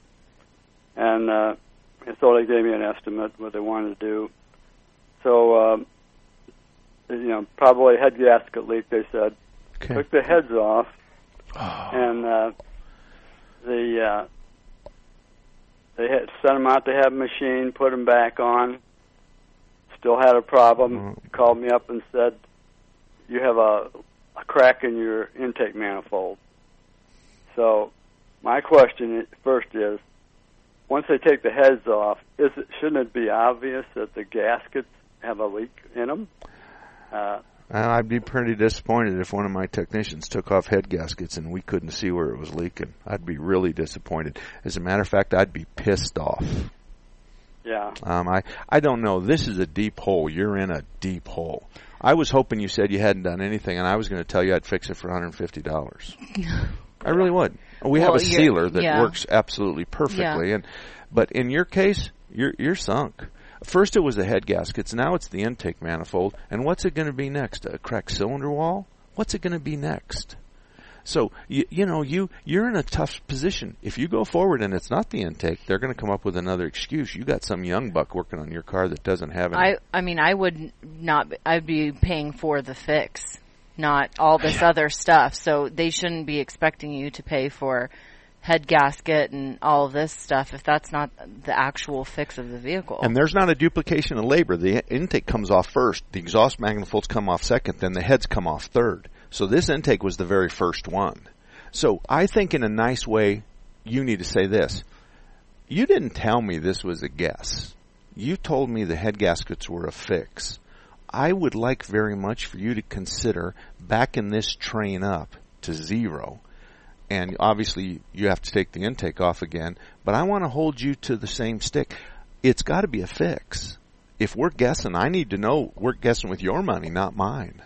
And uh, so they gave me an estimate what they wanted to do. So, um, you know, probably head gasket leak, they said. Okay. Took the heads off, oh. and uh, the uh, they had sent them out to have a machine, put them back on. Still had a problem. Mm. Called me up and said, you have a, a crack in your intake manifold. So my question first is, once they take the heads off, is it, shouldn't it be obvious that the gaskets have a leak in them? Uh, I'd be pretty disappointed if one of my technicians took off head gaskets and we couldn't see where it was leaking. I'd be really disappointed. As a matter of fact, I'd be pissed off. Yeah. Um, I, I don't know. This is a deep hole. You're in a deep hole. I was hoping you said you hadn't done anything, and I was going to tell you I'd fix it for one hundred fifty dollars. I really would. We Well, have a sealer that yeah. works absolutely perfectly, Yeah. and but in your case, you're you're sunk. First it was the head gaskets, now it's the intake manifold, and what's it going to be next? A cracked cylinder wall? What's it going to be next? So, you, you know, you, you're in a tough position. If you go forward and it's not the intake, they're going to come up with another excuse. You got some young buck working on your car that doesn't have any. I I mean, I would not. I'd be paying for the fix, not all this other stuff. So they shouldn't be expecting you to pay for head gasket and all of this stuff if that's not the actual fix of the vehicle. And there's not a duplication of labor. The intake comes off first, the exhaust manifolds come off second, then the heads come off third. So this intake was the very first one. So I think in a nice way, you need to say this. You didn't tell me this was a guess. You told me the head gaskets were a fix. I would like very much for you to consider backing this train up to zero. And obviously you have to take the intake off again, but I want to hold you to the same stick. It's got to be a fix. If we're guessing, I need to know we're guessing with your money, not mine.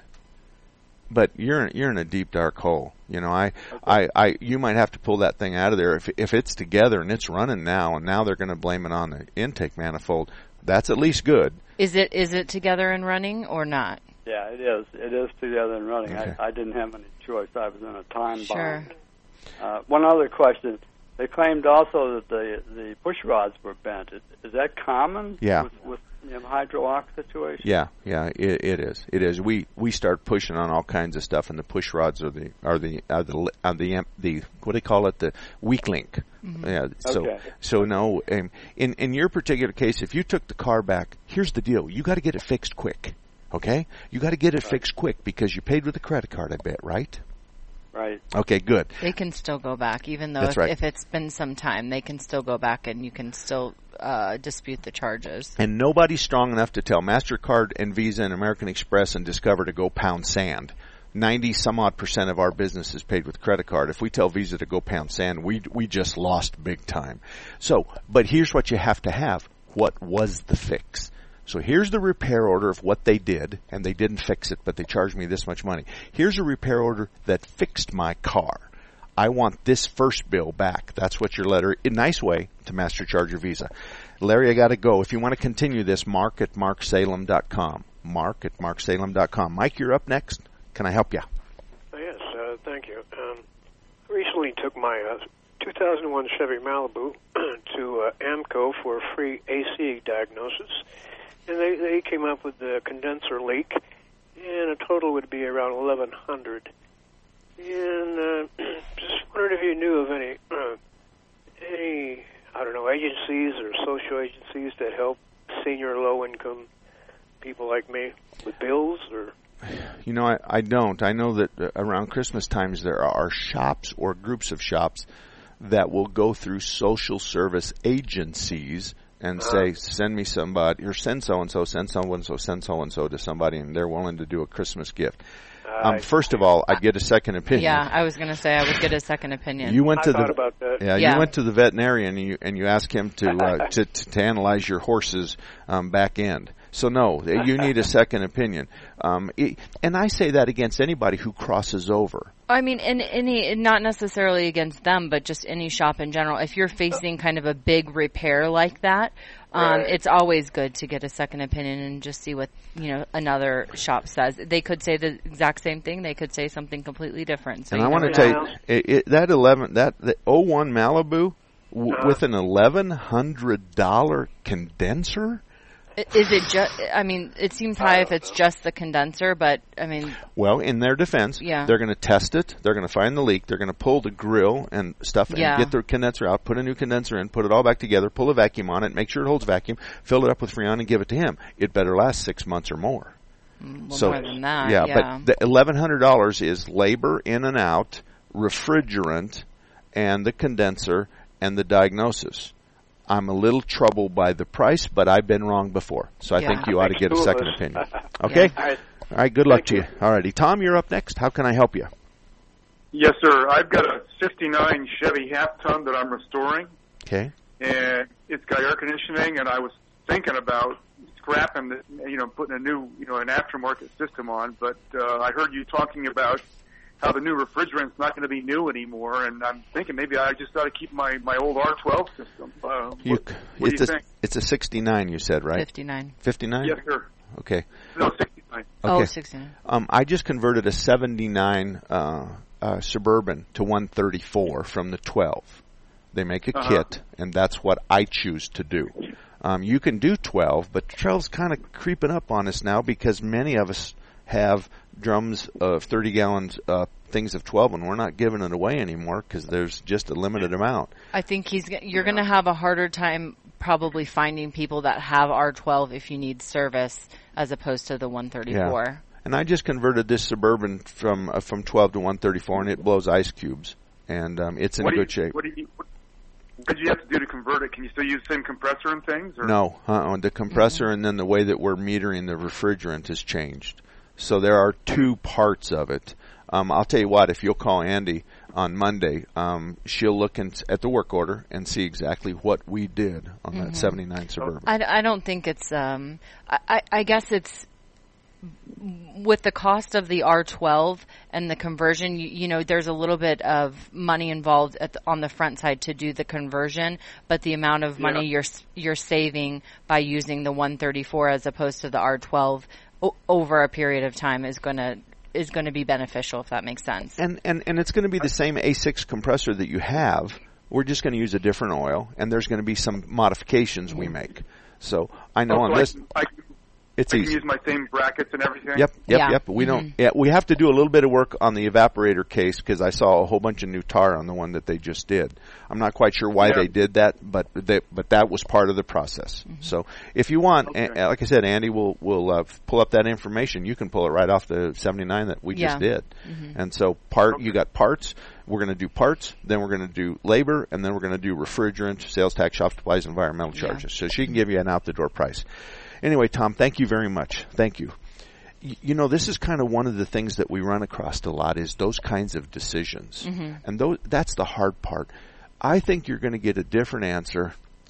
But you're you're in a deep dark hole. You know, I, I, I you might have to pull that thing out of there if if it's together and it's running now, and now they're going to blame it on the intake manifold. That's at least good. Is it is it together and running or not? Yeah, it is. It is together and running. Okay. I, I didn't have any choice. I was in a time Sure. bomb. Uh, one other question. They claimed also that the the push rods were bent. Is, is that common? Yeah. With, with you know, hydro lock situation? Yeah, yeah, it, it is. It is. We we start pushing on all kinds of stuff, and the push rods are the are the are the are the, the what do they call it? The weak link. Mm-hmm. Yeah. So Okay. so no. Um, in in your particular case, if you took the car back, here's the deal: you got to get it fixed quick. Okay, you got to get it fixed quick because you paid with a credit card. I bet, right? Right. Okay, good. They can still go back, even though That's if, right. if it's been some time, they can still go back and you can still uh, dispute the charges. And nobody's strong enough to tell MasterCard and Visa and American Express and Discover to go pound sand. ninety some odd percent of our business is paid with credit card. If we tell Visa to go pound sand, we we just lost big time. So, but here's what you have to have. What was the fix? So here's the repair order of what they did, and they didn't fix it, but they charged me this much money. Here's a repair order that fixed my car. I want this first bill back. That's what your letter, in a nice way, to MasterCard or Visa. Larry, I got to go. If you want to continue this, mark at mark salem dot com. Mark at mark salem dot com. Mike, you're up next. Can I help you? Yes, uh, thank you. Um, recently took my uh, two thousand one Chevy Malibu to uh, AMCO for a free A C diagnosis, and they, they came up with the condenser leak, and a total would be around eleven hundred. And uh, just wondered if you knew of any uh, any I don't know agencies or social agencies that help senior low income people like me with bills or. You know, I, I don't. I know that uh, around Christmas times there are shops or groups of shops that will go through social service agencies and say, send me somebody, or send so-and-so, send so-and-so, send so-and-so to somebody, and they're willing to do a Christmas gift. Um, first of all, I'd get a second opinion. Yeah, I was going to say I would get a second opinion. You went to I the thought about that. Yeah, Yeah. you went to the veterinarian and you and you asked him to uh, to, to analyze your horse's um, back end. So no, you need a second opinion. Um, it, and I say that against anybody who crosses over. I mean, in any, not necessarily against them, but just any shop in general. If you're facing kind of a big repair like that, um, Right. it's always good to get a second opinion and just see what, you know, another shop says. They could say the exact same thing. They could say something completely different. So And you I want to never tell know. you, it, it, that eleven, that the oh one Malibu w- Uh-huh. with an eleven hundred dollar condenser. I- Is it just, I mean, it seems high if it's just the condenser, but, I mean, Well, in their defense, Yeah. they're going to test it. They're going to find the leak. They're going to pull the grill and stuff and Yeah. get the condenser out, put a new condenser in, put it all back together, pull a vacuum on it, make sure it holds vacuum, fill it up with Freon, and give it to him. It better last six months or more. mm, well, so, more than that. yeah, Yeah, but the eleven hundred dollars is labor in and out, refrigerant, and the condenser, and the diagnosis. I'm a little troubled by the price, but I've been wrong before. So I Yeah. think you ought to get a Two of second us. opinion. Okay? All right. All right, good luck to you. All righty. Tom, you're up next. How can I help you? Yes, sir. I've got a sixty-nine Chevy half-ton that I'm restoring, Okay. and it's got air conditioning, and I was thinking about scrapping the, you know, putting a new, you know, an aftermarket system on, but uh, I heard you talking about how the new refrigerant's not going to be new anymore, and I'm thinking maybe I just ought to keep my, my old R twelve system. Uh, You, what what do it's you a, think? It's a sixty-nine, you said, right? fifty-nine. fifty-nine? Yes, sir. Okay. No, sixty-nine. Oh, Okay. sixty-nine. Um, I just converted a seventy-nine uh, uh, Suburban to one thirty-four from the twelve. They make a Uh-huh. kit, and that's what I choose to do. Um, you can do twelve, but twelve's kind of creeping up on us now because many of us have drums of thirty gallons, uh, things of twelve, and we're not giving it away anymore because there's just a limited amount. I think he's g- you're going to have a harder time probably finding people that have R twelve if you need service as opposed to the one thirty-four. Yeah. And I just converted this Suburban from uh, from twelve to one thirty-four, and it blows ice cubes, and um, it's in What do good you, shape. What do you, what, what did you have to do to convert it? Can you still use the same compressor and things? Or? No, uh-uh. The compressor and then the way that we're metering the refrigerant has changed. So there are two parts of it. Um, I'll tell you what, if you'll call Andy on Monday, um, she'll look in, at the work order and see exactly what we did on Mhm. that seventy-nine Suburban. I, I don't think it's. Um, I, I I guess it's with the cost of the R twelve and the conversion. You, you know, there's a little bit of money involved at the, on the front side to do the conversion, but the amount of money Yeah. you're s- you're saving by using the one thirty-four as opposed to the R twelve o- over a period of time is going to is going to be beneficial, if that makes sense. And, and, and it's going to be the same A six compressor that you have. We're just going to use a different oil, and there's going to be some modifications we make. So I know Oh, on so I this, can- I, can- it's I easy. can use my same brackets and everything? Yep, yep, Yeah. yep. We Mhm. don't. Yeah, we have to do a little bit of work on the evaporator case because I saw a whole bunch of new tar on the one that they just did. I'm not quite sure why Yeah. they did that, but they, but that was part of the process. So if you want, Okay. a- like I said, Andy will will uh, pull up that information. You can pull it right off the seventy-nine that we just Yeah. did. Mhm. And so part you got parts. We're going to do parts, then we're going to do labor, and then we're going to do refrigerant, sales tax, shop supplies, environmental Yeah. charges. So she can give you an out the door price. Anyway, Tom, thank you very much. Thank you. Y- You know, this is kind of one of the things that we run across a lot is those kinds of decisions. Mhm. And those, that's the hard part. I think you're going to get a different answer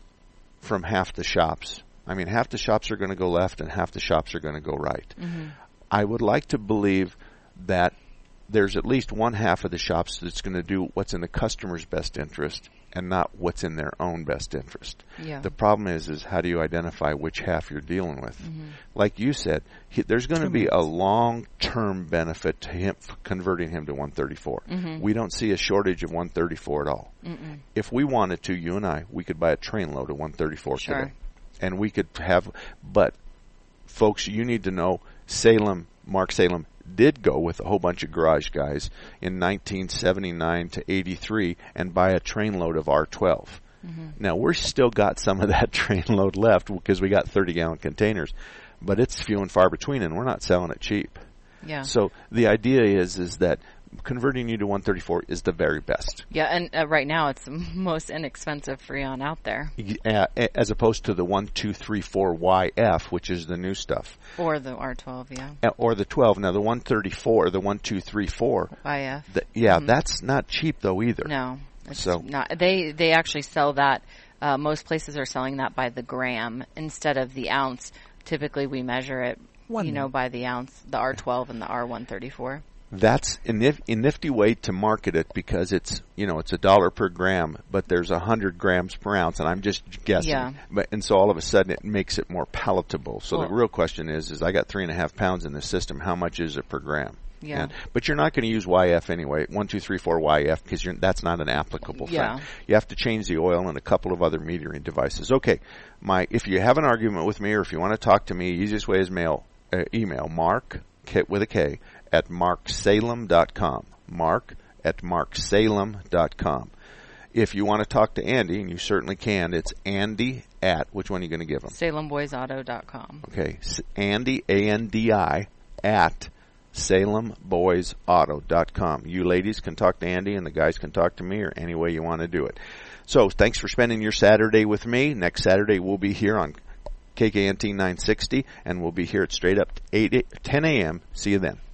from half the shops. I mean, half the shops are going to go left and half the shops are going to go right. Mhm. I would like to believe that there's at least one half of the shops that's going to do what's in the customer's best interest and not what's in their own best interest. Yeah. The problem is, is how do you identify which half you're dealing with? Mhm. Like you said, he, there's going to be a long-term benefit to him for converting him to one thirty-four. Mhm. We don't see a shortage of one thirty-four at all. Mm-mm. If we wanted to, you and I, we could buy a train load of one thirty-four Sure. today. And we could have, but folks, you need to know Salem, Mark Salem did go with a whole bunch of garage guys in nineteen seventy-nine to eighty-three and buy a train load of R twelve. Mhm. Now, we're still got some of that train load left because we got thirty gallon containers, but it's few and far between and we're not selling it cheap. Yeah. So the idea is, is that converting you to one thirty-four is the very best. Yeah, and uh, right now it's the most inexpensive Freon out there, Uh, as opposed to the one two three four Y F, which is the new stuff. or the R twelve. Yeah, Uh, Or the twelve. Now, the one thirty-four, the one two three four. Y F. The, yeah, Mhm. that's not cheap, though, either. No, it's So- not. They they actually sell that. Uh, most places are selling that by the gram instead of the ounce. Typically, we measure it, One you know, by the ounce. The R twelve and the R one thirty-four. That's a, nif- a nifty way to market it because it's, you know, it's a dollar per gram, but there's a hundred grams per ounce, and I'm just guessing. Yeah. But and so all of a sudden it makes it more palatable. So the Well- real question is, is I got three and a half pounds in this system. How much is it per gram? Yeah. And, but you're not going to use Y F anyway, one two three four Y F, because that's not an applicable Yeah. thing. You have to change the oil and a couple of other metering devices. Okay, my if you have an argument with me or if you want to talk to me, easiest way is mail, uh, email Mark K, with a K at mark salem dot com. Mark at mark salem dot com. If you want to talk to Andy, and you certainly can, it's Andy at which one are you going to give him? Salem Boys Auto dot com. Okay, S- Andy A N D I at Salem Boys Auto dot com. You ladies can talk to Andy and the guys can talk to me or any way you want to do it. So thanks for spending your Saturday with me. Next Saturday we'll be here on K K N T nine sixty, and we'll be here at straight up eight, ten a.m. See you then.